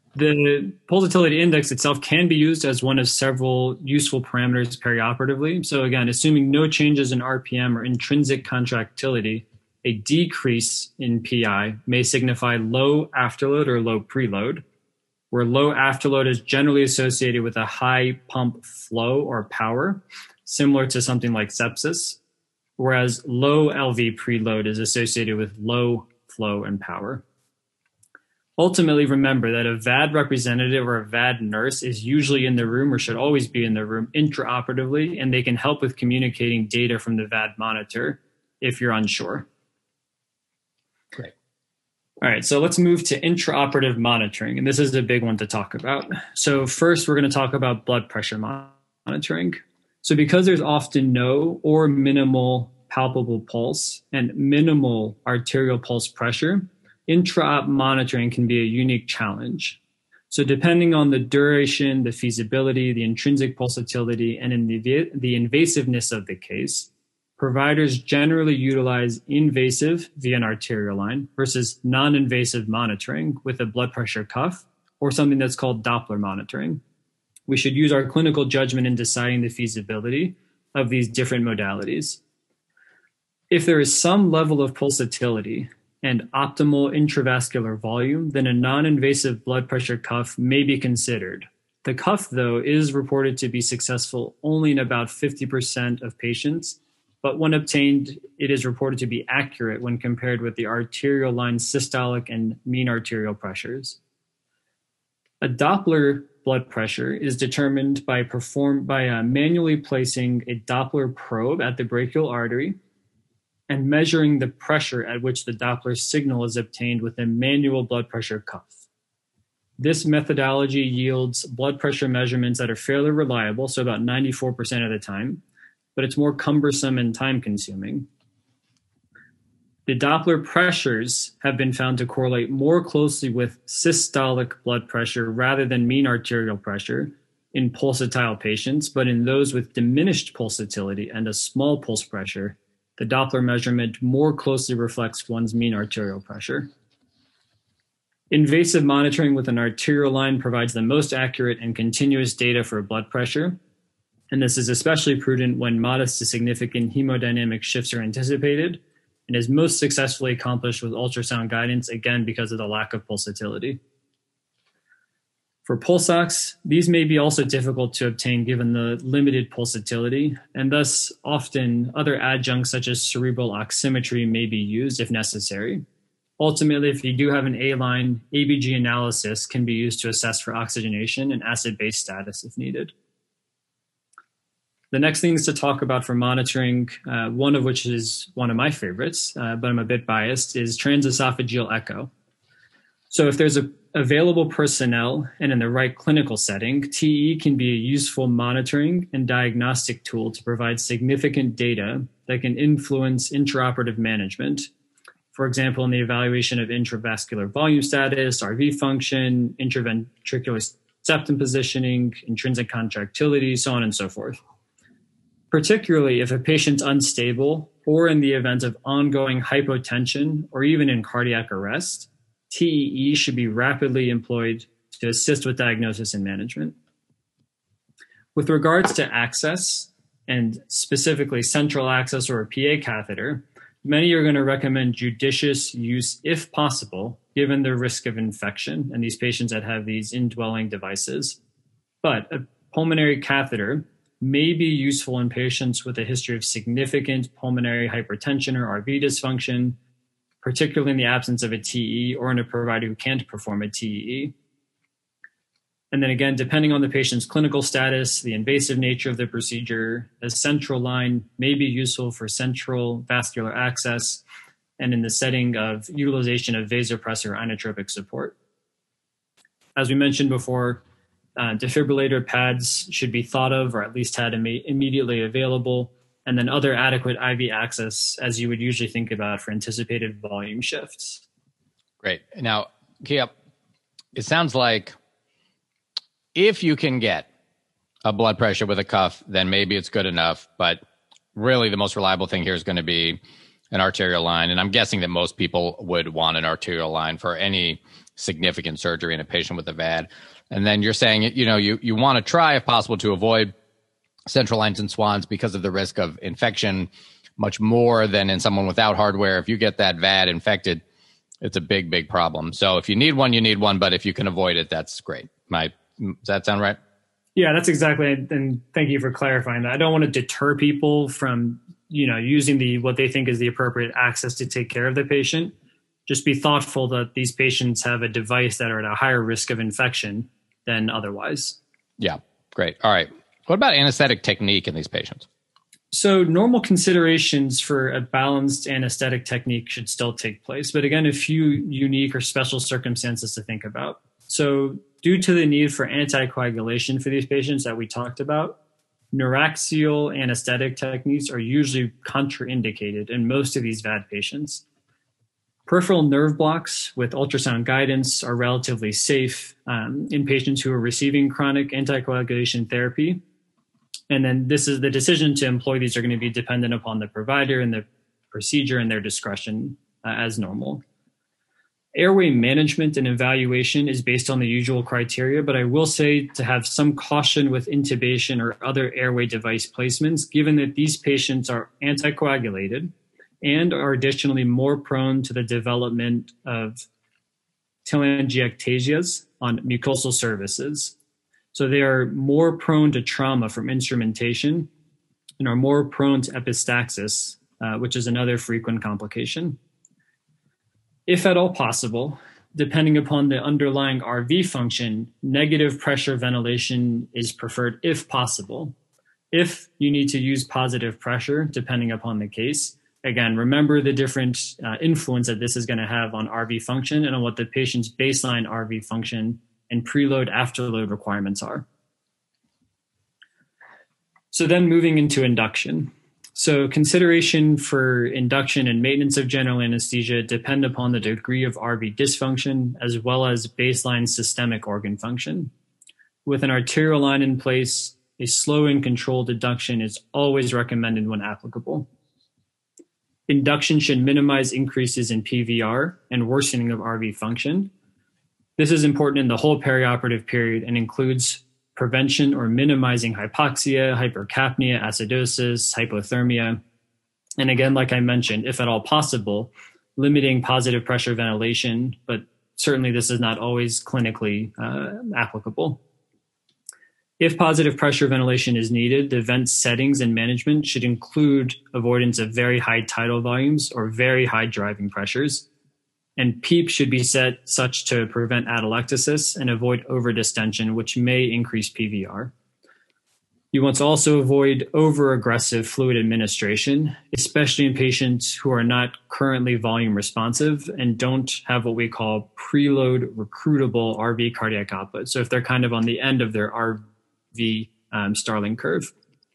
The pulsatility index itself can be used as one of several useful parameters perioperatively. So again, assuming no changes in RPM or intrinsic contractility, a decrease in PI may signify low afterload or low preload, where low afterload is generally associated with a high pump flow or power, similar to something like sepsis, whereas low LV preload is associated with low flow and power. Ultimately, remember that a VAD representative or a VAD nurse is usually in the room or should always be in the room intraoperatively, and they can help with communicating data from the VAD monitor if you're unsure. Great. All right, so let's move to intraoperative monitoring, and this is a big one to talk about. So first, we're going to talk about blood pressure monitoring. So because there's often no or minimal palpable pulse and minimal arterial pulse pressure, intra-op monitoring can be a unique challenge. So depending on the duration, the feasibility, the intrinsic pulsatility, and in the invasiveness of the case, providers generally utilize invasive via an arterial line versus non-invasive monitoring with a blood pressure cuff or something that's called Doppler monitoring. We should use our clinical judgment in deciding the feasibility of these different modalities. If there is some level of pulsatility and optimal intravascular volume, then a non-invasive blood pressure cuff may be considered. The cuff, though, is reported to be successful only in about 50% of patients, but when obtained, it is reported to be accurate when compared with the arterial line systolic and mean arterial pressures. A Doppler blood pressure is determined by manually placing a Doppler probe at the brachial artery and measuring the pressure at which the Doppler signal is obtained with a manual blood pressure cuff. This methodology yields blood pressure measurements that are fairly reliable, so about 94% of the time, but it's more cumbersome and time-consuming. The Doppler pressures have been found to correlate more closely with systolic blood pressure rather than mean arterial pressure in pulsatile patients, but in those with diminished pulsatility and a small pulse pressure, the Doppler measurement more closely reflects one's mean arterial pressure. Invasive monitoring with an arterial line provides the most accurate and continuous data for blood pressure, and this is especially prudent when modest to significant hemodynamic shifts are anticipated, and is most successfully accomplished with ultrasound guidance, again, because of the lack of pulsatility. For pulse ox, these may be also difficult to obtain given the limited pulsatility, and thus often other adjuncts such as cerebral oximetry may be used if necessary. Ultimately, if you do have an A-line, ABG analysis can be used to assess for oxygenation and acid-base status if needed. The next things to talk about for monitoring, one of which is one of my favorites, but I'm a bit biased, is transesophageal echo. So if there's available personnel and in the right clinical setting, TE can be a useful monitoring and diagnostic tool to provide significant data that can influence intraoperative management. For example, in the evaluation of intravascular volume status, RV function, intraventricular septum positioning, intrinsic contractility, so on and so forth. Particularly if a patient's unstable or in the event of ongoing hypotension or even in cardiac arrest, TEE should be rapidly employed to assist with diagnosis and management. With regards to access, and specifically central access or a PA catheter, many are going to recommend judicious use if possible, given the risk of infection and these patients that have these indwelling devices. But a pulmonary catheter may be useful in patients with a history of significant pulmonary hypertension or RV dysfunction, particularly in the absence of a TE or in a provider who can't perform a TE. And then again, depending on the patient's clinical status, the invasive nature of the procedure, a central line may be useful for central vascular access and in the setting of utilization of vasopressor inotropic support. As we mentioned before, defibrillator pads should be thought of or at least had immediately available, and then other adequate IV access as you would usually think about for anticipated volume shifts. Great. Now, Kia, it sounds like if you can get a blood pressure with a cuff, then maybe it's good enough. But really the most reliable thing here is going to be an arterial line. And I'm guessing that most people would want an arterial line for any significant surgery in a patient with a VAD. And then you're saying, you want to try, if possible, to avoid central lines and swans because of the risk of infection much more than in someone without hardware. If you get that VAD infected, it's a big, big problem. So if you need one, you need one. But if you can avoid it, that's great. Does that sound right? Yeah, that's exactly. And thank you for clarifying that. I don't want to deter people from, using what they think is the appropriate access to take care of the patient. Just be thoughtful that these patients have a device that are at a higher risk of infection than otherwise. Yeah, great. All right. What about anesthetic technique in these patients? So normal considerations for a balanced anesthetic technique should still take place. But again, a few unique or special circumstances to think about. So due to the need for anticoagulation for these patients that we talked about, Neuraxial anesthetic techniques are usually contraindicated in most of these VAD patients. Peripheral nerve blocks with ultrasound guidance are relatively safe in patients who are receiving chronic anticoagulation therapy. And then the decision to employ these are going to be dependent upon the provider and the procedure and their discretion as normal. Airway management and evaluation is based on the usual criteria, but I will say to have some caution with intubation or other airway device placements, given that these patients are anticoagulated and are additionally more prone to the development of telangiectasias on mucosal surfaces. So they are more prone to trauma from instrumentation and are more prone to epistaxis, which is another frequent complication. If at all possible, depending upon the underlying RV function, negative pressure ventilation is preferred if possible. If you need to use positive pressure, depending upon the case, again, remember the different influence that this is going to have on RV function and on what the patient's baseline RV function and preload afterload requirements are. So then moving into induction. So consideration for induction and maintenance of general anesthesia depend upon the degree of RV dysfunction as well as baseline systemic organ function. With an arterial line in place, a slow and controlled induction is always recommended when applicable. Induction should minimize increases in PVR and worsening of RV function. This is important in the whole perioperative period and includes prevention or minimizing hypoxia, hypercapnia, acidosis, hypothermia. And again, like I mentioned, if at all possible, limiting positive pressure ventilation, but certainly this is not always clinically applicable. If positive pressure ventilation is needed, the vent settings and management should include avoidance of very high tidal volumes or very high driving pressures. And PEEP should be set such to prevent atelectasis and avoid overdistension, which may increase PVR. You want to also avoid over-aggressive fluid administration, especially in patients who are not currently volume responsive and don't have what we call preload recruitable RV cardiac output. So if they're kind of on the end of their RV Starling curve.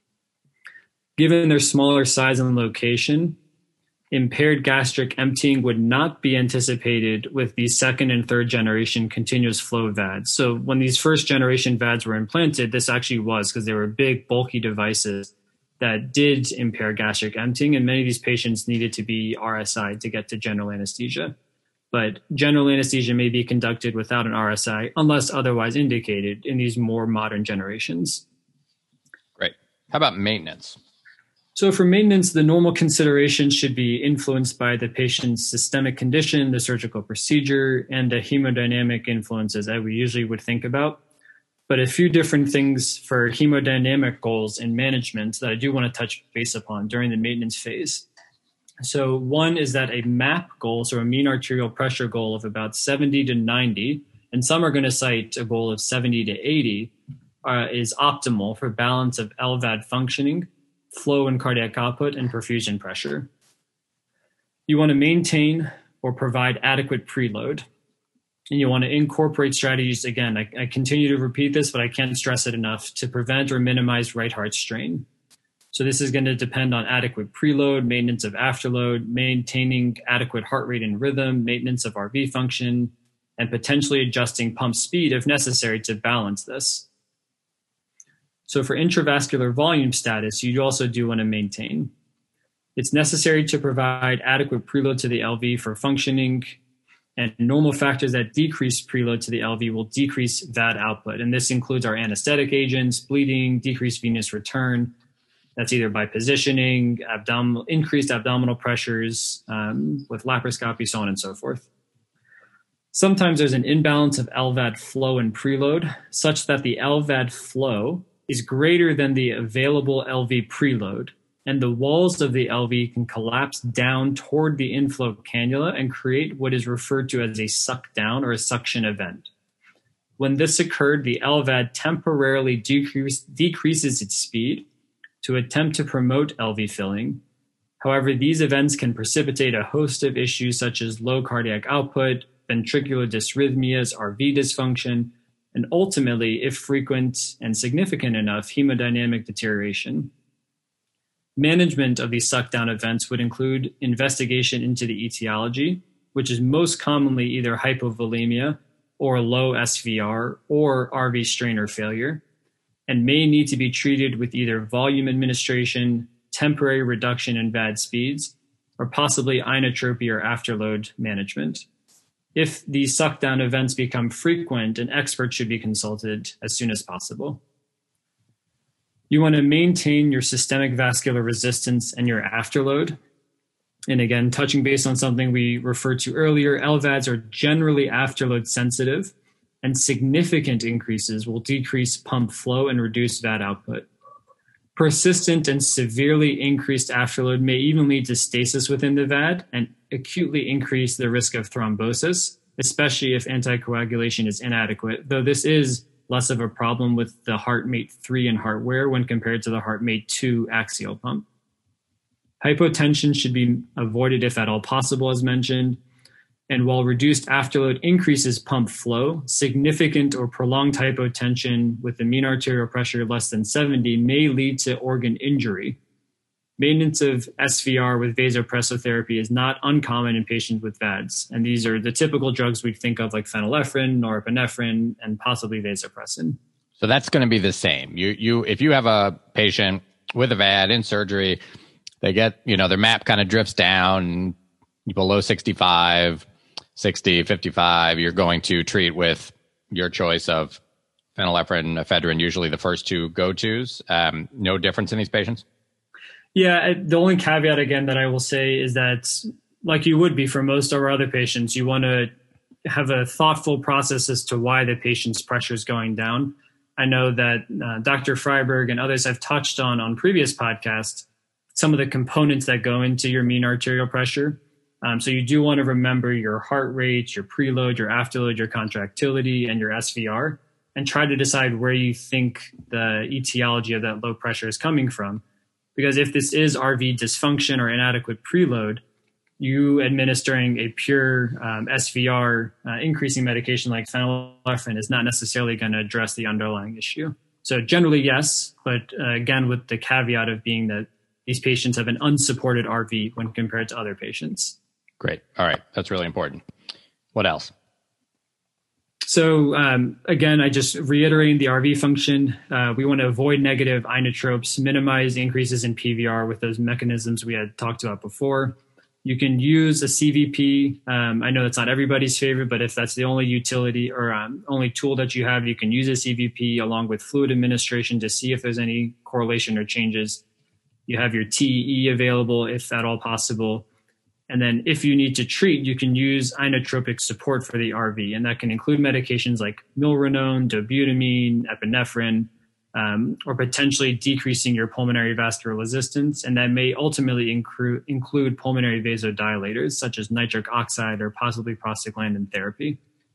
Given their smaller size and location, impaired gastric emptying would not be anticipated with these second and third generation continuous flow VADs. So when these first generation VADs were implanted, this actually was because they were big, bulky devices that did impair gastric emptying, and many of these patients needed to be RSI to get to general anesthesia. But general anesthesia may be conducted without an RSI unless otherwise indicated in these more modern generations. Great. How about maintenance? So for maintenance, the normal considerations should be influenced by the patient's systemic condition, the surgical procedure, and the hemodynamic influences that we usually would think about. But a few different things for hemodynamic goals and management that I do want to touch base upon during the maintenance phase. So one is that a MAP goal, so a mean arterial pressure goal of about 70 to 90, and some are going to cite a goal of 70 to 80, is optimal for balance of LVAD functioning, flow and cardiac output, and perfusion pressure. You want to maintain or provide adequate preload. And you want to incorporate strategies, again, I continue to repeat this, but I can't stress it enough, to prevent or minimize right heart strain. So this is going to depend on adequate preload, maintenance of afterload, maintaining adequate heart rate and rhythm, maintenance of RV function, and potentially adjusting pump speed if necessary to balance this. So for intravascular volume status, you also do want to maintain. It's necessary to provide adequate preload to the LV for functioning, and normal factors that decrease preload to the LV will decrease VAD output. And this includes our anesthetic agents, bleeding, decreased venous return. That's either by positioning, increased abdominal pressures with laparoscopy, so on and so forth. Sometimes there's an imbalance of LVAD flow and preload such that the LVAD flow is greater than the available LV preload, and the walls of the LV can collapse down toward the inflow cannula and create what is referred to as a suck down or a suction event. When this occurred, the LVAD temporarily decreases its speed to attempt to promote LV filling. However, these events can precipitate a host of issues such as low cardiac output, ventricular dysrhythmias, RV dysfunction, and ultimately, if frequent and significant enough, hemodynamic deterioration. Management of these suckdown events would include investigation into the etiology, which is most commonly either hypovolemia or low SVR or RV strainer failure, and may need to be treated with either volume administration, temporary reduction in VAD speeds, or possibly inotropy or afterload management. If these suckdown events become frequent, an expert should be consulted as soon as possible. You want to maintain your systemic vascular resistance and your afterload. And again, touching base on something we referred to earlier, LVADs are generally afterload sensitive, and significant increases will decrease pump flow and reduce VAD output. Persistent and severely increased afterload may even lead to stasis within the VAD and acutely increase the risk of thrombosis, especially if anticoagulation is inadequate, though this is less of a problem with the HeartMate 3 and HeartWare when compared to the HeartMate 2 axial pump. Hypotension should be avoided if at all possible, as mentioned. And while reduced afterload increases pump flow, significant or prolonged hypotension with the mean arterial pressure less than 70 may lead to organ injury. Maintenance of SVR with vasopressor therapy is not uncommon in patients with VADs. And these are the typical drugs we'd think of like phenylephrine, norepinephrine, and possibly vasopressin. So that's going to be the same. If you have a patient with a VAD in surgery, they get, their MAP kind of drifts down below 65, 60, 55. You're going to treat with your choice of phenylephrine, ephedrine, usually the first two go-tos. No difference in these patients? Yeah, the only caveat again that I will say is that, like you would be for most of our other patients, you want to have a thoughtful process as to why the patient's pressure is going down. I know that Dr. Freiberg and others have touched on previous podcasts some of the components that go into your mean arterial pressure. So you do want to remember your heart rate, your preload, your afterload, your contractility, and your SVR, and try to decide where you think the etiology of that low pressure is coming from. Because if this is RV dysfunction or inadequate preload, you administering a pure SVR increasing medication like phenylephrine is not necessarily going to address the underlying issue. So generally, yes, but again, with the caveat of being that these patients have an unsupported RV when compared to other patients. Great. All right. That's really important. What else? So again, I just reiterating the RV function. We want to avoid negative inotropes, minimize increases in PVR with those mechanisms we had talked about before. You can use a CVP. I know that's not everybody's favorite, but if that's the only utility or only tool that you have, you can use a CVP along with fluid administration to see if there's any correlation or changes. You have your TEE available if at all possible. And then if you need to treat, you can use inotropic support for the RV. And that can include medications like milrinone, dobutamine, epinephrine, or potentially decreasing your pulmonary vascular resistance. And that may ultimately include pulmonary vasodilators, such as nitric oxide or possibly prostaglandin therapy.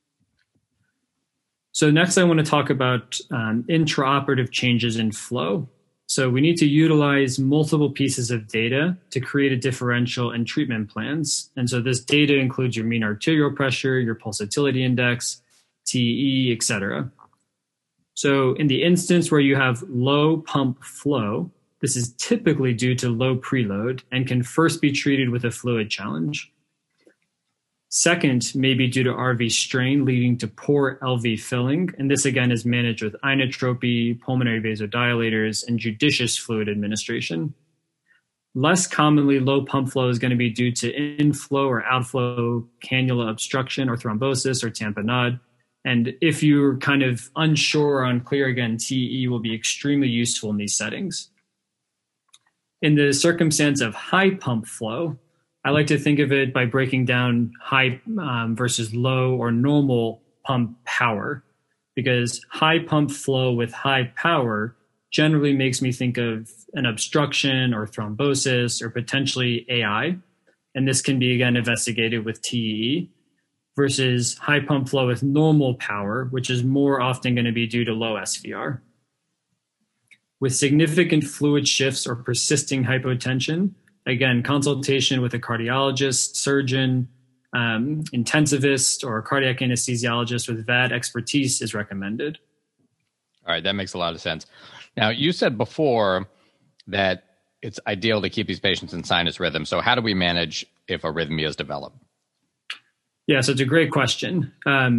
So next I want to talk about intraoperative changes in flow. So we need to utilize multiple pieces of data to create a differential and treatment plans. And so this data includes your mean arterial pressure, your pulsatility index, TE, et cetera. So in the instance where you have low pump flow, this is typically due to low preload and can first be treated with a fluid challenge. Second, may be due to RV strain leading to poor LV filling. And this again is managed with inotropy, pulmonary vasodilators, and judicious fluid administration. Less commonly, low pump flow is going to be due to inflow or outflow cannula obstruction or thrombosis or tamponade. And if you're kind of unsure or unclear, again, TE will be extremely useful in these settings. In the circumstance of high pump flow, I like to think of it by breaking down high versus low or normal pump power, because high pump flow with high power generally makes me think of an obstruction or thrombosis or potentially AI. And this can be, again, investigated with TEE versus high pump flow with normal power, which is more often going to be due to low SVR. With significant fluid shifts or persisting hypotension, again, consultation with a cardiologist, surgeon, intensivist or a cardiac anesthesiologist with VAD expertise is recommended. All right, that makes a lot of sense. Now, you said before that it's ideal to keep these patients in sinus rhythm. So how do we manage if arrhythmias develop? Yeah, so it's a great question.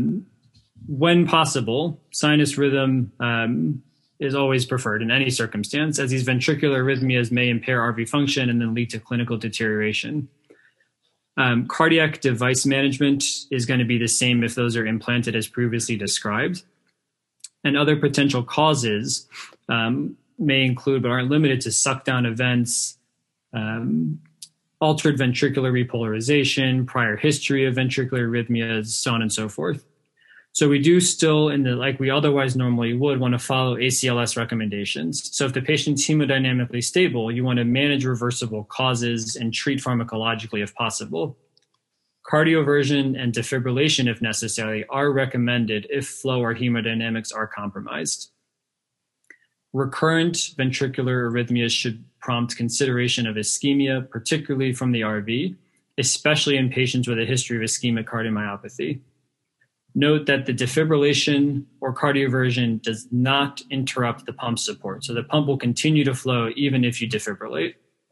When possible, sinus rhythm is always preferred in any circumstance, as these ventricular arrhythmias may impair RV function and then lead to clinical deterioration. Cardiac device management is going to be the same if those are implanted as previously described. And other potential causes may include, but aren't limited to, suck-down events, altered ventricular repolarization, prior history of ventricular arrhythmias, so on and so forth. So we do still, like we otherwise normally would, want to follow ACLS recommendations. So if the patient's hemodynamically stable, you want to manage reversible causes and treat pharmacologically if possible. Cardioversion and defibrillation, if necessary, are recommended if flow or hemodynamics are compromised. Recurrent ventricular arrhythmias should prompt consideration of ischemia, particularly from the RV, especially in patients with a history of ischemic cardiomyopathy. Note that the defibrillation or cardioversion does not interrupt the pump support. So the pump will continue to flow even if you defibrillate.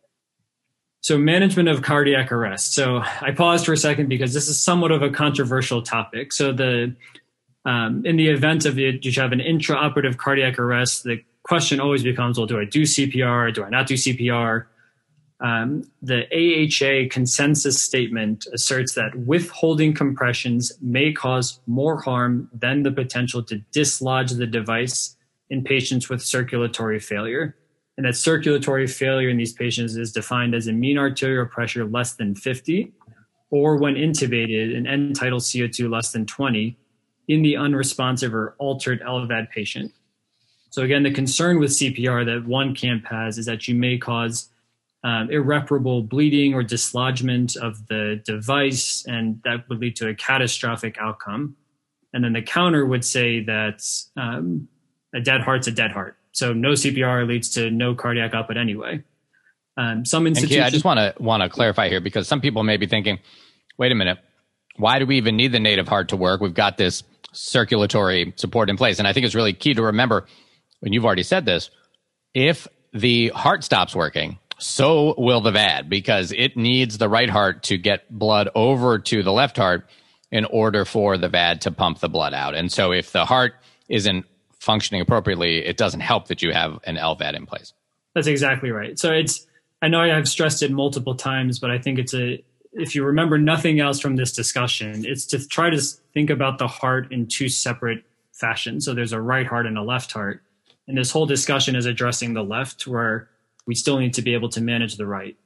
So management of cardiac arrest. So I paused for a second because this is somewhat of a controversial topic. So in the event of you have an intraoperative cardiac arrest, the question always becomes, well, do I do CPR? Do I not do CPR? The AHA consensus statement asserts that withholding compressions may cause more harm than the potential to dislodge the device in patients with circulatory failure. And that circulatory failure in these patients is defined as a mean arterial pressure less than 50, or when intubated, an end-tidal CO2 less than 20 in the unresponsive or altered LVAD patient. So again, the concern with CPR that one camp has is that you may cause irreparable bleeding or dislodgement of the device, and that would lead to a catastrophic outcome. And then the counter would say that a dead heart's a dead heart. So no CPR leads to no cardiac output anyway. Some institutions. I just want to clarify here, because some people may be thinking, wait a minute, why do we even need the native heart to work? We've got this circulatory support in place. And I think it's really key to remember, when you've already said this, if the heart stops working, so will the VAD, because it needs the right heart to get blood over to the left heart in order for the VAD to pump the blood out. And so if the heart isn't functioning appropriately, it doesn't help that you have an LVAD in place. That's exactly right. So I know I've stressed it multiple times, but I think if you remember nothing else from this discussion, it's to try to think about the heart in two separate fashions. So there's a right heart and a left heart. And this whole discussion is addressing the left, where we still need to be able to manage the right.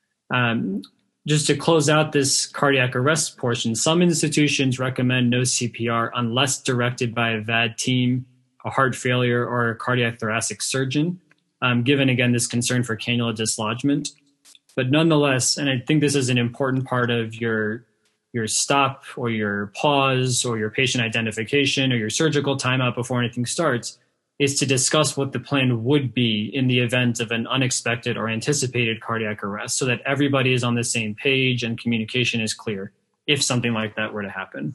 Just to close out this cardiac arrest portion, some institutions recommend no CPR unless directed by a VAD team, a heart failure, or a cardiac thoracic surgeon, given, again, this concern for cannula dislodgement. But nonetheless, and I think this is an important part of your stop or your pause or your patient identification or your surgical timeout before anything starts, is to discuss what the plan would be in the event of an unexpected or anticipated cardiac arrest, so that everybody is on the same page and communication is clear if something like that were to happen.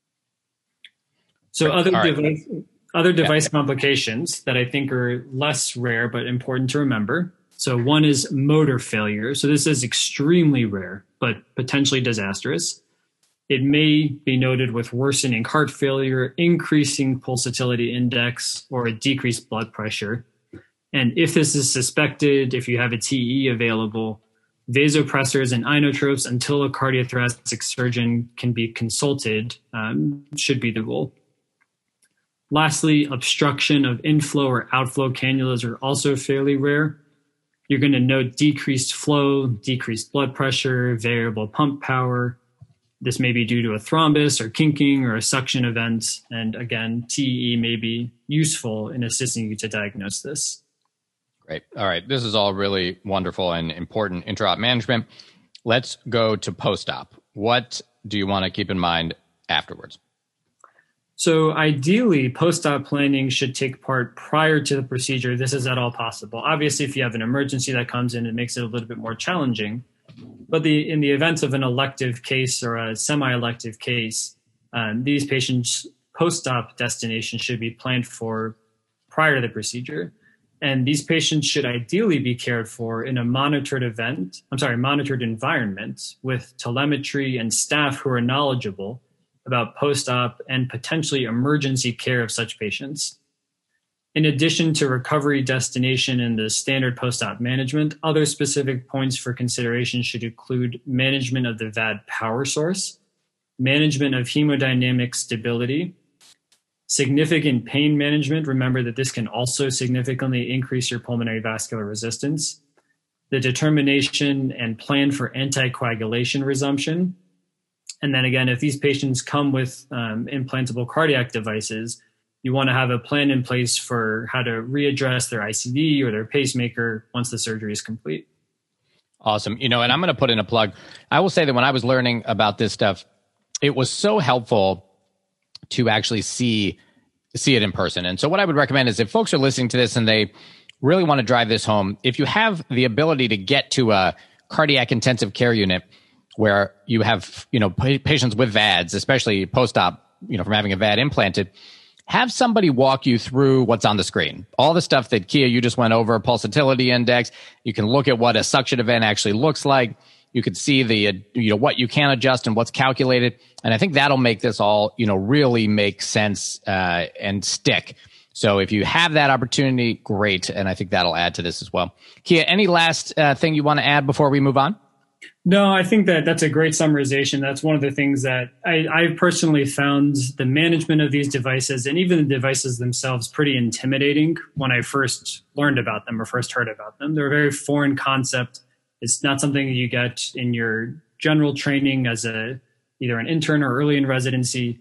So other device complications that I think are less rare but important to remember. So one is motor failure. So this is extremely rare, but potentially disastrous. It may be noted with worsening heart failure, increasing pulsatility index, or a decreased blood pressure. And if this is suspected, if you have a TE available, vasopressors and inotropes until a cardiothoracic surgeon can be consulted should be the rule. Lastly, obstruction of inflow or outflow cannulas are also fairly rare. You're going to note decreased flow, decreased blood pressure, variable pump power. This may be due to a thrombus or kinking or a suction event. And again, TE may be useful in assisting you to diagnose this. Great. All right. This is all really wonderful and important intra-op management. Let's go to post-op. What do you want to keep in mind afterwards? So ideally, post-op planning should take part prior to the procedure. This is at all possible. Obviously, if you have an emergency that comes in, it makes it a little bit more challenging. But in the event of an elective case or a semi-elective case, these patients' post-op destination should be planned for prior to the procedure. And these patients should ideally be cared for in a monitored environment with telemetry and staff who are knowledgeable about post-op and potentially emergency care of such patients. In addition to recovery destination and the standard post-op management, other specific points for consideration should include management of the VAD power source, management of hemodynamic stability, significant pain management. Remember that this can also significantly increase your pulmonary vascular resistance. The determination and plan for anticoagulation resumption. And then again, if these patients come with implantable cardiac devices, you want to have a plan in place for how to readdress their ICD or their pacemaker once the surgery is complete. Awesome. And I'm going to put in a plug. I will say that when I was learning about this stuff, it was so helpful to actually see it in person. And so what I would recommend is if folks are listening to this and they really want to drive this home, if you have the ability to get to a cardiac intensive care unit where you have, patients with VADs, especially post-op, from having a VAD implanted, have somebody walk you through what's on the screen. All the stuff that Kia, you just went over, pulsatility index. You can look at what a suction event actually looks like. You could see the, what you can adjust and what's calculated. And I think that'll make this all, really make sense and stick. So if you have that opportunity, great. And I think that'll add to this as well. Kia, any last thing you want to add before we move on? No, I think that's a great summarization. That's one of the things that I personally found the management of these devices and even the devices themselves pretty intimidating when I first learned about them or first heard about them. They're a very foreign concept. It's not something that you get in your general training as either an intern or early in residency.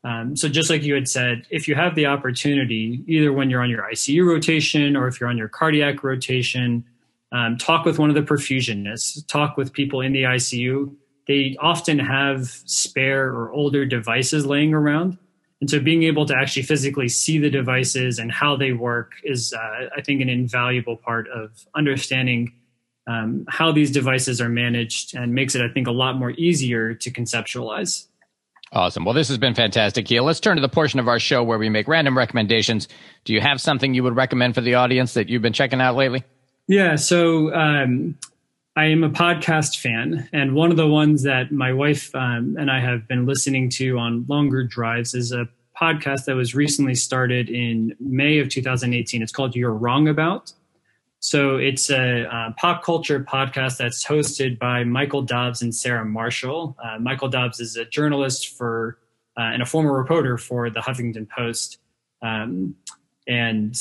So just like you had said, if you have the opportunity, either when you're on your ICU rotation or if you're on your cardiac rotation, talk with one of the perfusionists, talk with people in the ICU. They often have spare or older devices laying around. And so being able to actually physically see the devices and how they work is, I think, an invaluable part of understanding how these devices are managed and makes it, I think, a lot more easier to conceptualize. Awesome. Well, this has been fantastic, Kia. Let's turn to the portion of our show where we make random recommendations. Do you have something you would recommend for the audience that you've been checking out lately? Yeah. So I am a podcast fan. And one of the ones that my wife and I have been listening to on longer drives is a podcast that was recently started in May of 2018. It's called You're Wrong About. So it's a pop culture podcast that's hosted by Michael Dobbs and Sarah Marshall. Michael Dobbs is a journalist and a former reporter for the Huffington Post. And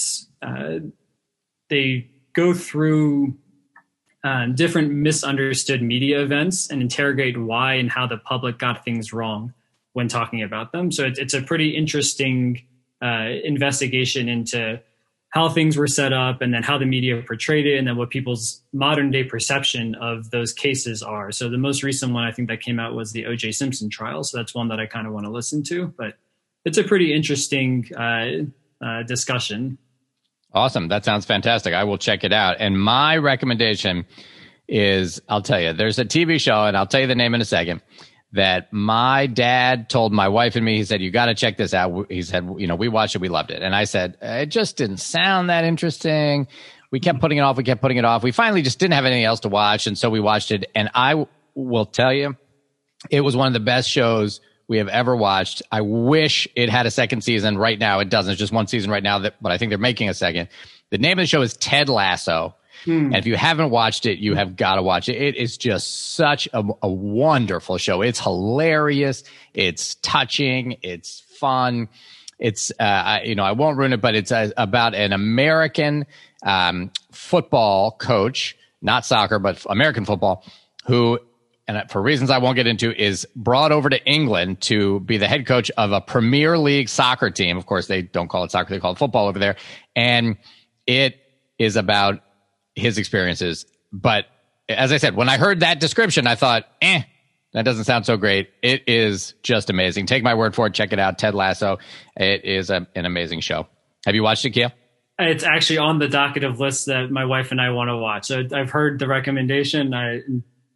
they go through different misunderstood media events and interrogate why and how the public got things wrong when talking about them. So it's a pretty interesting investigation into how things were set up and then how the media portrayed it and then what people's modern day perception of those cases are. So the most recent one I think that came out was the O.J. Simpson trial. So that's one that I kind of want to listen to, but it's a pretty interesting discussion. Awesome. That sounds fantastic. I will check it out. And my recommendation is, I'll tell you, there's a TV show, and I'll tell you the name in a second, that my dad told my wife and me. He said, you got to check this out. He said, we watched it. We loved it. And I said, it just didn't sound that interesting. We kept putting it off. We finally just didn't have anything else to watch. And so we watched it. And I will tell you, it was one of the best shows we have ever watched. I wish it had a second season. Right now, it doesn't. It's just one season right now, but I think they're making a second. The name of the show is Ted Lasso. And if you haven't watched it, you have got to watch it. It is just such a wonderful show. It's hilarious. It's touching. It's fun. It's, I won't ruin it, but it's about an American football coach, not soccer, but American football, who, and for reasons I won't get into, is brought over to England to be the head coach of a Premier League soccer team. Of course, they don't call it soccer. They call it football over there. And it is about his experiences. But as I said, when I heard that description, I thought, that doesn't sound so great. It is just amazing. Take my word for it. Check it out. Ted Lasso. It is an amazing show. Have you watched it, Kia? It's actually on the docket of lists that my wife and I want to watch. So I've heard the recommendation.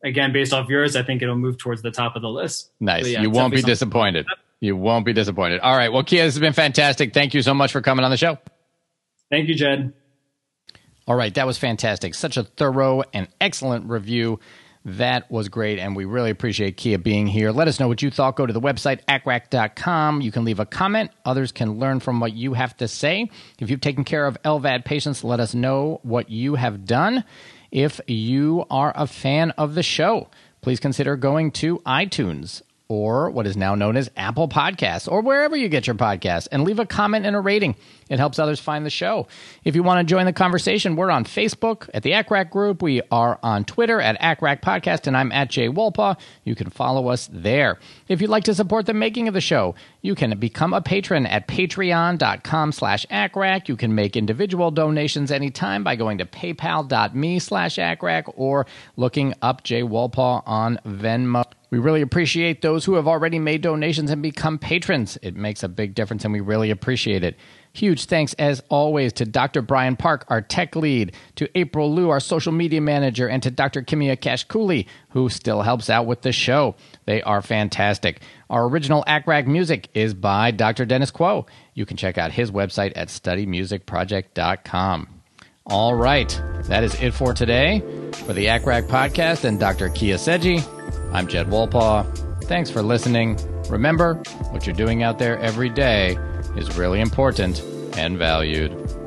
again, based off yours, I think it'll move towards the top of the list. Nice. So, yeah, you won't be disappointed. You won't be disappointed. All right. Well, Kia, this has been fantastic. Thank you so much for coming on the show. Thank you, Jed. All right. That was fantastic. Such a thorough and excellent review. That was great, and we really appreciate Kia being here. Let us know what you thought. Go to the website, acrac.com. You can leave a comment. Others can learn from what you have to say. If you've taken care of LVAD patients, let us know what you have done. If you are a fan of the show, please consider going to iTunes or what is now known as Apple Podcasts, or wherever you get your podcasts, and leave a comment and a rating. It helps others find the show. If you want to join the conversation, we're on Facebook at the ACRAC group. We are on Twitter at ACRAC Podcast, and I'm at Jay Wolpaw. You can follow us there. If you'd like to support the making of the show, you can become a patron at patreon.com/ACRAC. You can make individual donations anytime by going to paypal.me/ACRAC or looking up Jay Wolpaw on Venmo. We really appreciate those who have already made donations and become patrons. It makes a big difference, and we really appreciate it. Huge thanks, as always, to Dr. Brian Park, our tech lead, to April Liu, our social media manager, and to Dr. Kimia Kashkuli, who still helps out with the show. They are fantastic. Our original ACRAC music is by Dr. Dennis Quo. You can check out his website at studymusicproject.com. All right, that is it for today. For the ACRAC podcast and Dr. Kia Seji, I'm Jed Wolpaw. Thanks for listening. Remember, what you're doing out there every day is really important and valued.